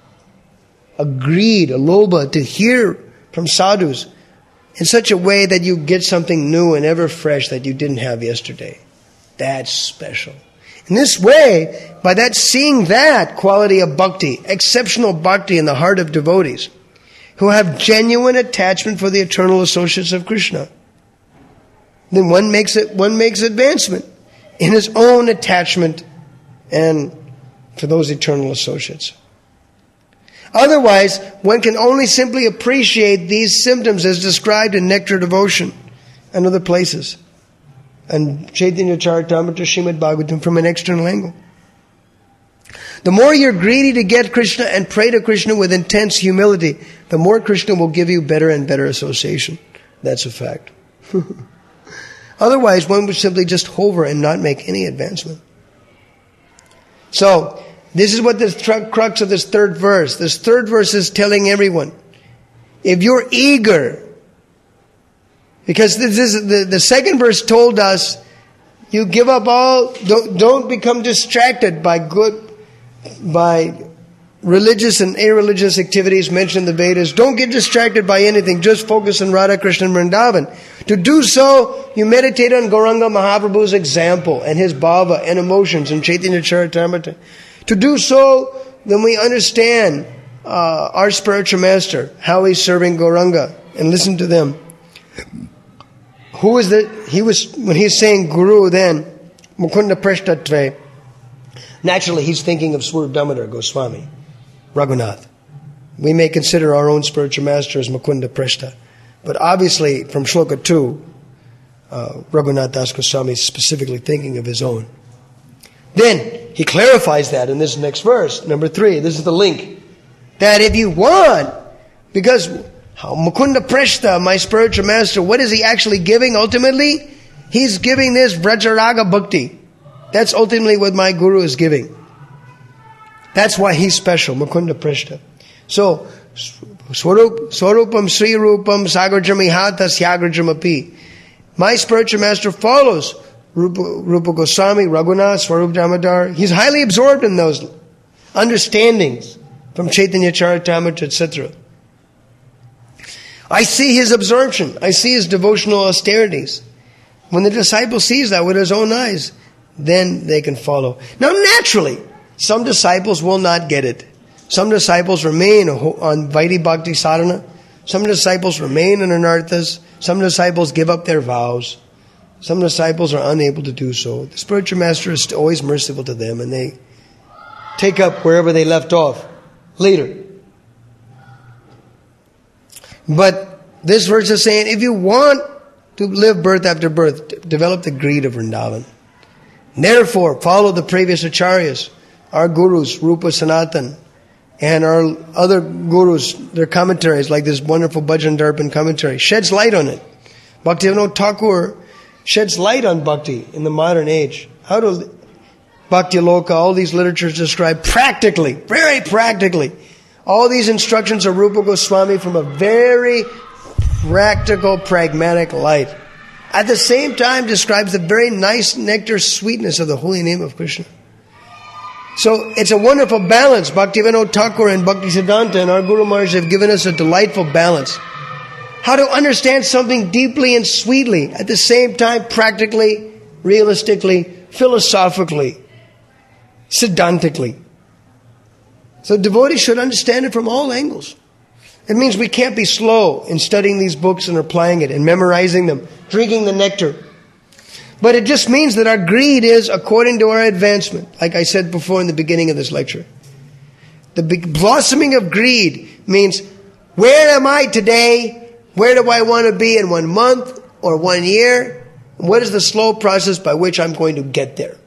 A greed, a lobha, to hear from sadhus in such a way that you get something new and ever fresh that you didn't have yesterday. That's special. In this way, by that seeing that quality of bhakti, exceptional bhakti in the heart of devotees, who have genuine attachment for the eternal associates of Krishna, then one makes it, one makes advancement in his own attachment and for those eternal associates. Otherwise, one can only simply appreciate these symptoms as described in Nectar Devotion and other places, and Chaitanya Charitamrita, Srimad Bhagavatam from an external angle. The more you're greedy to get Krishna and pray to Krishna with intense humility, the more Krishna will give you better and better association. That's a fact. Otherwise, one would simply just hover and not make any advancement. So, this is what the crux of this third verse. This third verse is telling everyone, if you're eager, because this is the, the second verse told us, you give up all, don't, don't become distracted by good, by religious and irreligious activities mentioned in the Vedas. Don't get distracted by anything. Just focus on Radha Krishna and Vrindavan. To do so, you meditate on Gauranga Mahaprabhu's example and his bhava and emotions in Chaitanya Charitamrita. To do so, then we understand uh, our spiritual master, how he's serving Gauranga, and listen to them. Who is that? He was, when he's saying Guru then, Mukunda Preshtatve, naturally he's thinking of Swarup Damodar Goswami, Raghunath. We may consider our own spiritual master as Mukunda Preshta. But obviously, from Shloka two, uh, Raghunath Das Goswami is specifically thinking of his own. Then, he clarifies that in this next verse, number three. This is the link. That if you want, because how Mukunda Preshta, my spiritual master, what is he actually giving ultimately? He's giving this Vrajaraga Bhakti. That's ultimately what my Guru is giving. That's why he's special, Mukunda Preshta. So, Swarup, Swarupam Sri Rupam Sagarjamiha Tasyagarjamapi. My spiritual master follows Rupa, Rupa Goswami, Raghunath, Swarup Damodar. He's highly absorbed in those understandings from Chaitanya Charitamrita, et cetera. I see his absorption. I see his devotional austerities. When the disciple sees that with his own eyes, then they can follow. Now, naturally, some disciples will not get it. Some disciples remain on Vaidhi Bhakti Sadhana. Some disciples remain in anarthas. Some disciples give up their vows. Some disciples are unable to do so. The spiritual master is always merciful to them, and they take up wherever they left off later. But this verse is saying, if you want to live birth after birth, develop the greed of Vrindavan. Therefore, follow the previous acharyas, our gurus, Rupa Sanatan, and our other gurus, their commentaries, like this wonderful Bhajan Darpan commentary, sheds light on it. Bhaktivinoda Thakur sheds light on bhakti in the modern age. How to Bhakti Loka, all these literatures describe practically, very practically, all these instructions of Rupa Goswami from a very practical, pragmatic light. At the same time, describes the very nice nectar sweetness of the holy name of Krishna. So it's a wonderful balance. Bhaktivinoda Thakur and Bhaktisiddhanta and our Guru Maharaj have given us a delightful balance. How to understand something deeply and sweetly, at the same time practically, realistically, philosophically, siddhantically. So devotees should understand it from all angles. It means we can't be slow in studying these books and applying it and memorizing them, drinking the nectar. But it just means that our greed is according to our advancement, like I said before in the beginning of this lecture. The big blossoming of greed means, where am I today? Where do I want to be in one month or one year? What is the slow process by which I'm going to get there?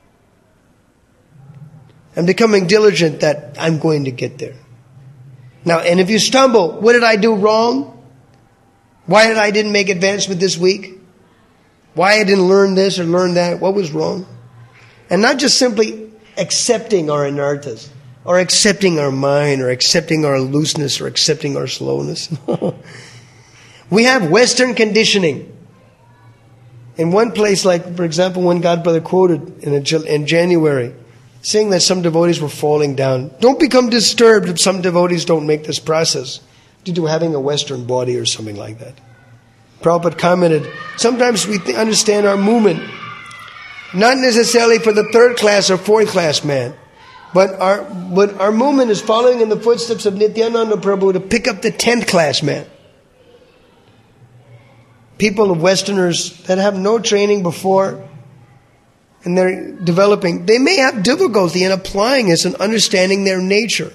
I'm becoming diligent that I'm going to get there. Now, and if you stumble, what did I do wrong? Why did I didn't make advancement this week? Why I didn't learn this or learn that? What was wrong? And not just simply accepting our anarthas, or accepting our mind, or accepting our looseness, or accepting our slowness. We have Western conditioning. In one place, like, for example, one Godbrother quoted in, a, in January, saying that some devotees were falling down. Don't become disturbed if some devotees don't make this process due to having a Western body or something like that. Prabhupada commented, sometimes we th- understand our movement, not necessarily for the third class or fourth class man, but our, but our movement is following in the footsteps of Nityananda Prabhu to pick up the tenth class man. People of Westerners that have no training before and they're developing, they may have difficulty in applying this and understanding their nature.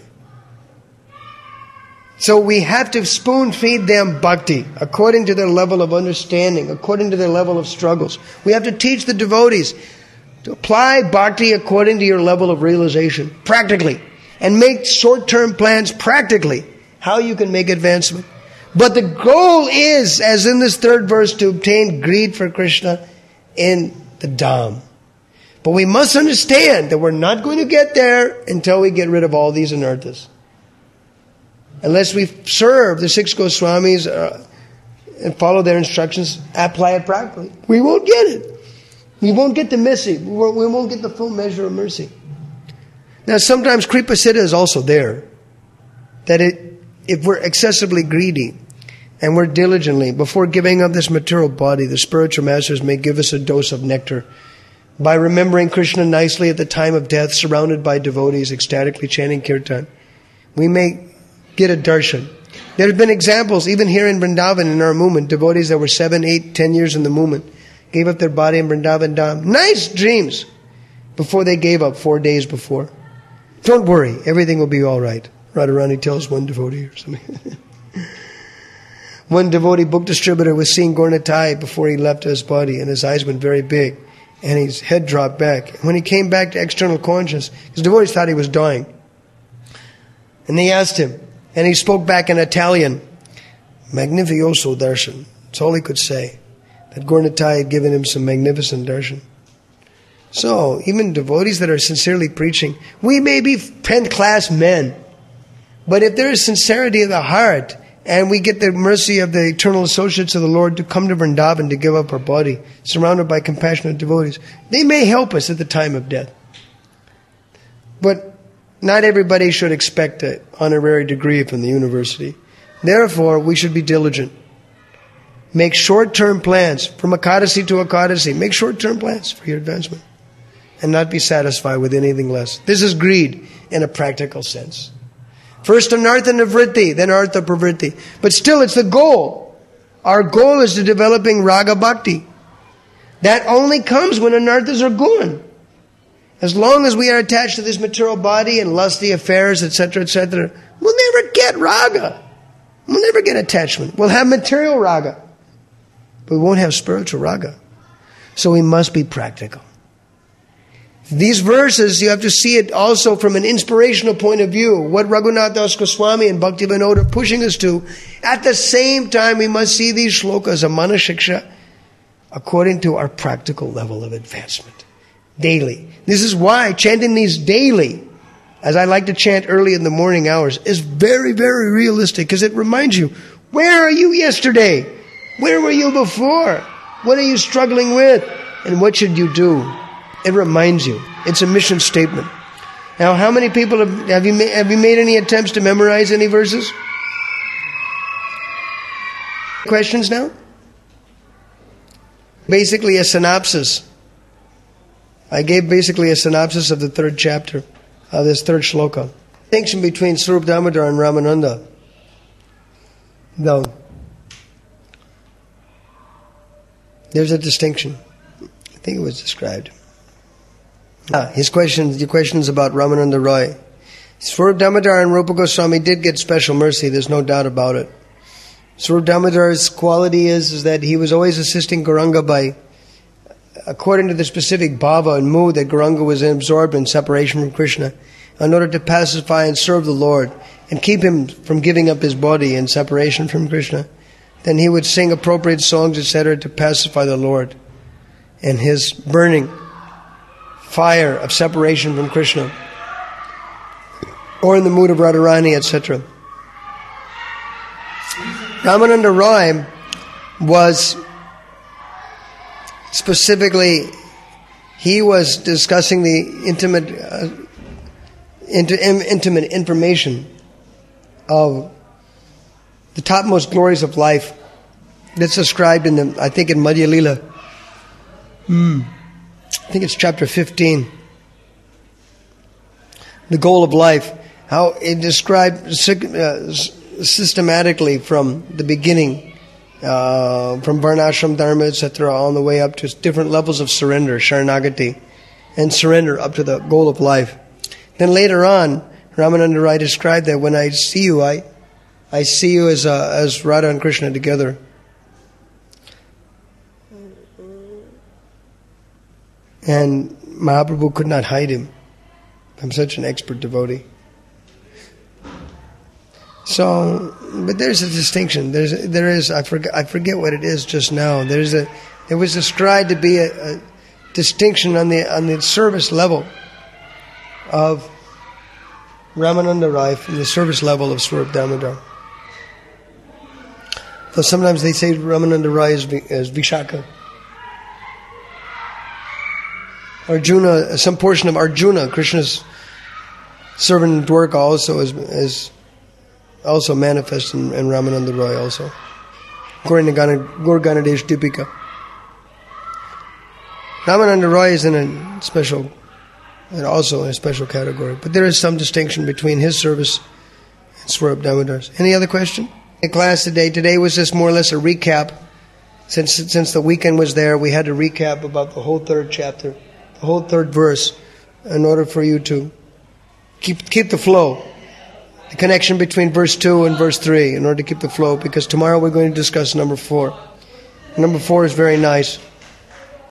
So we have to spoon feed them bhakti according to their level of understanding, according to their level of struggles. We have to teach the devotees to apply bhakti according to your level of realization, practically, and make short-term plans practically, how you can make advancement. But the goal is, as in this third verse, to obtain greed for Krishna in the Dham. But we must understand that we're not going to get there until we get rid of all these anarthas. Unless we serve the six Goswamis uh, and follow their instructions, apply it practically, we won't get it. We won't get the mercy. We won't, we won't get the full measure of mercy. Now, sometimes Kripa Siddha is also there. That it, if we're excessively greedy and we're diligently, before giving up this material body, the spiritual masters may give us a dose of nectar by remembering Krishna nicely at the time of death, surrounded by devotees, ecstatically chanting kirtan. We may get a darshan. There have been examples, even here in Vrindavan, in our movement, devotees that were seven, eight, ten years in the movement, gave up their body in Vrindavan Dham. Nice dreams before they gave up, four days before. Don't worry, everything will be all right. Radharani tells one devotee or something. One devotee book distributor was seeing Gaura-Nitai before he left his body, and his eyes went very big, and his head dropped back. When he came back to external consciousness, his devotees thought he was dying. And they asked him, and he spoke back in Italian, magnificoso darshan. That's all he could say. That Gaura-Nitai had given him some magnificent darshan. So, even devotees that are sincerely preaching, we may be tenth class men, but if there is sincerity of the heart, and we get the mercy of the eternal associates of the Lord to come to Vrindavan to give up our body, surrounded by compassionate devotees, they may help us at the time of death. But not everybody should expect an honorary degree from the university. Therefore, we should be diligent. Make short-term plans from Ekadasi to Ekadasi. Make short-term plans for your advancement. And not be satisfied with anything less. This is greed in a practical sense. First anartha nivritti, then artha pravritti. But still, it's the goal. Our goal is to developing raga bhakti. That only comes when anarthas are gone. As long as we are attached to this material body and lusty affairs, et cetera, et cetera, we'll never get raga. We'll never get attachment. We'll have material raga, but we won't have spiritual raga. So we must be practical. These verses, you have to see it also from an inspirational point of view. What Raghunath Das Goswami and Bhaktivinoda are pushing us to. At the same time, we must see these shlokas of Manashiksha according to our practical level of advancement. Daily. This is why chanting these daily, as I like to chant early in the morning hours, is very, very realistic, because it reminds you, where are you yesterday? Where were you before? What are you struggling with? And what should you do? It reminds you. It's a mission statement. Now, how many people have, have you made, have you made any attempts to memorize any verses? Questions now? Basically a synopsis. I gave basically a synopsis of the third chapter of this third shloka. Distinction between Swarup Damodar and Ramananda. Though, there's a distinction. I think it was described. Ah, his questions, your questions about Ramananda Roy. Swarup Damodar and Rupa Goswami did get special mercy, there's no doubt about it. Swarup Damodar's quality is, is that he was always assisting Gauranga by, according to the specific bhava and mood that Gauranga was absorbed in separation from Krishna, in order to pacify and serve the Lord and keep him from giving up his body in separation from Krishna. Then he would sing appropriate songs, et cetera, to pacify the Lord and his burning fire of separation from Krishna, or in the mood of Radharani, et cetera. Ramananda Roy was specifically, he was discussing the intimate, uh, inti- intimate information of the topmost glories of life that's described in the, I think in Madhya Lila. Hmm. I think it's chapter fifteen. The goal of life. How it described uh, systematically from the beginning, uh, from Varnashram Dharma, et cetera, on the way up to different levels of surrender, Sharanagati, and surrender up to the goal of life. Then later on, Ramananda Rai described that when I see you, I, I see you as uh, as Radha and Krishna together. And Mahaprabhu could not hide him. I'm such an expert devotee. So, but there's a distinction. There's, there is. I forget. I forget what it is just now. There's a. It was described to be a, a distinction on the on the service level of Ramananda Rai from the service level of Swarup Damodar. So sometimes they say Ramananda Rai is, is Vishaka. Arjuna, some portion of Arjuna, Krishna's servant in Dwarka, also is, is also manifest in, in Ramananda Roy also, according to Gaur Ganadesh Dipika. Ramananda Roy is in a special, and also in a special category, but there is some distinction between his service and Swarup Damodar's. Any other question? In class today, today was just more or less a recap. Since since the weekend was there, we had to recap about the whole third chapter. The whole third verse, in order for you to keep keep the flow, the connection between verse two and verse three, in order to keep the flow, because tomorrow we're going to discuss number four. Number four is very nice.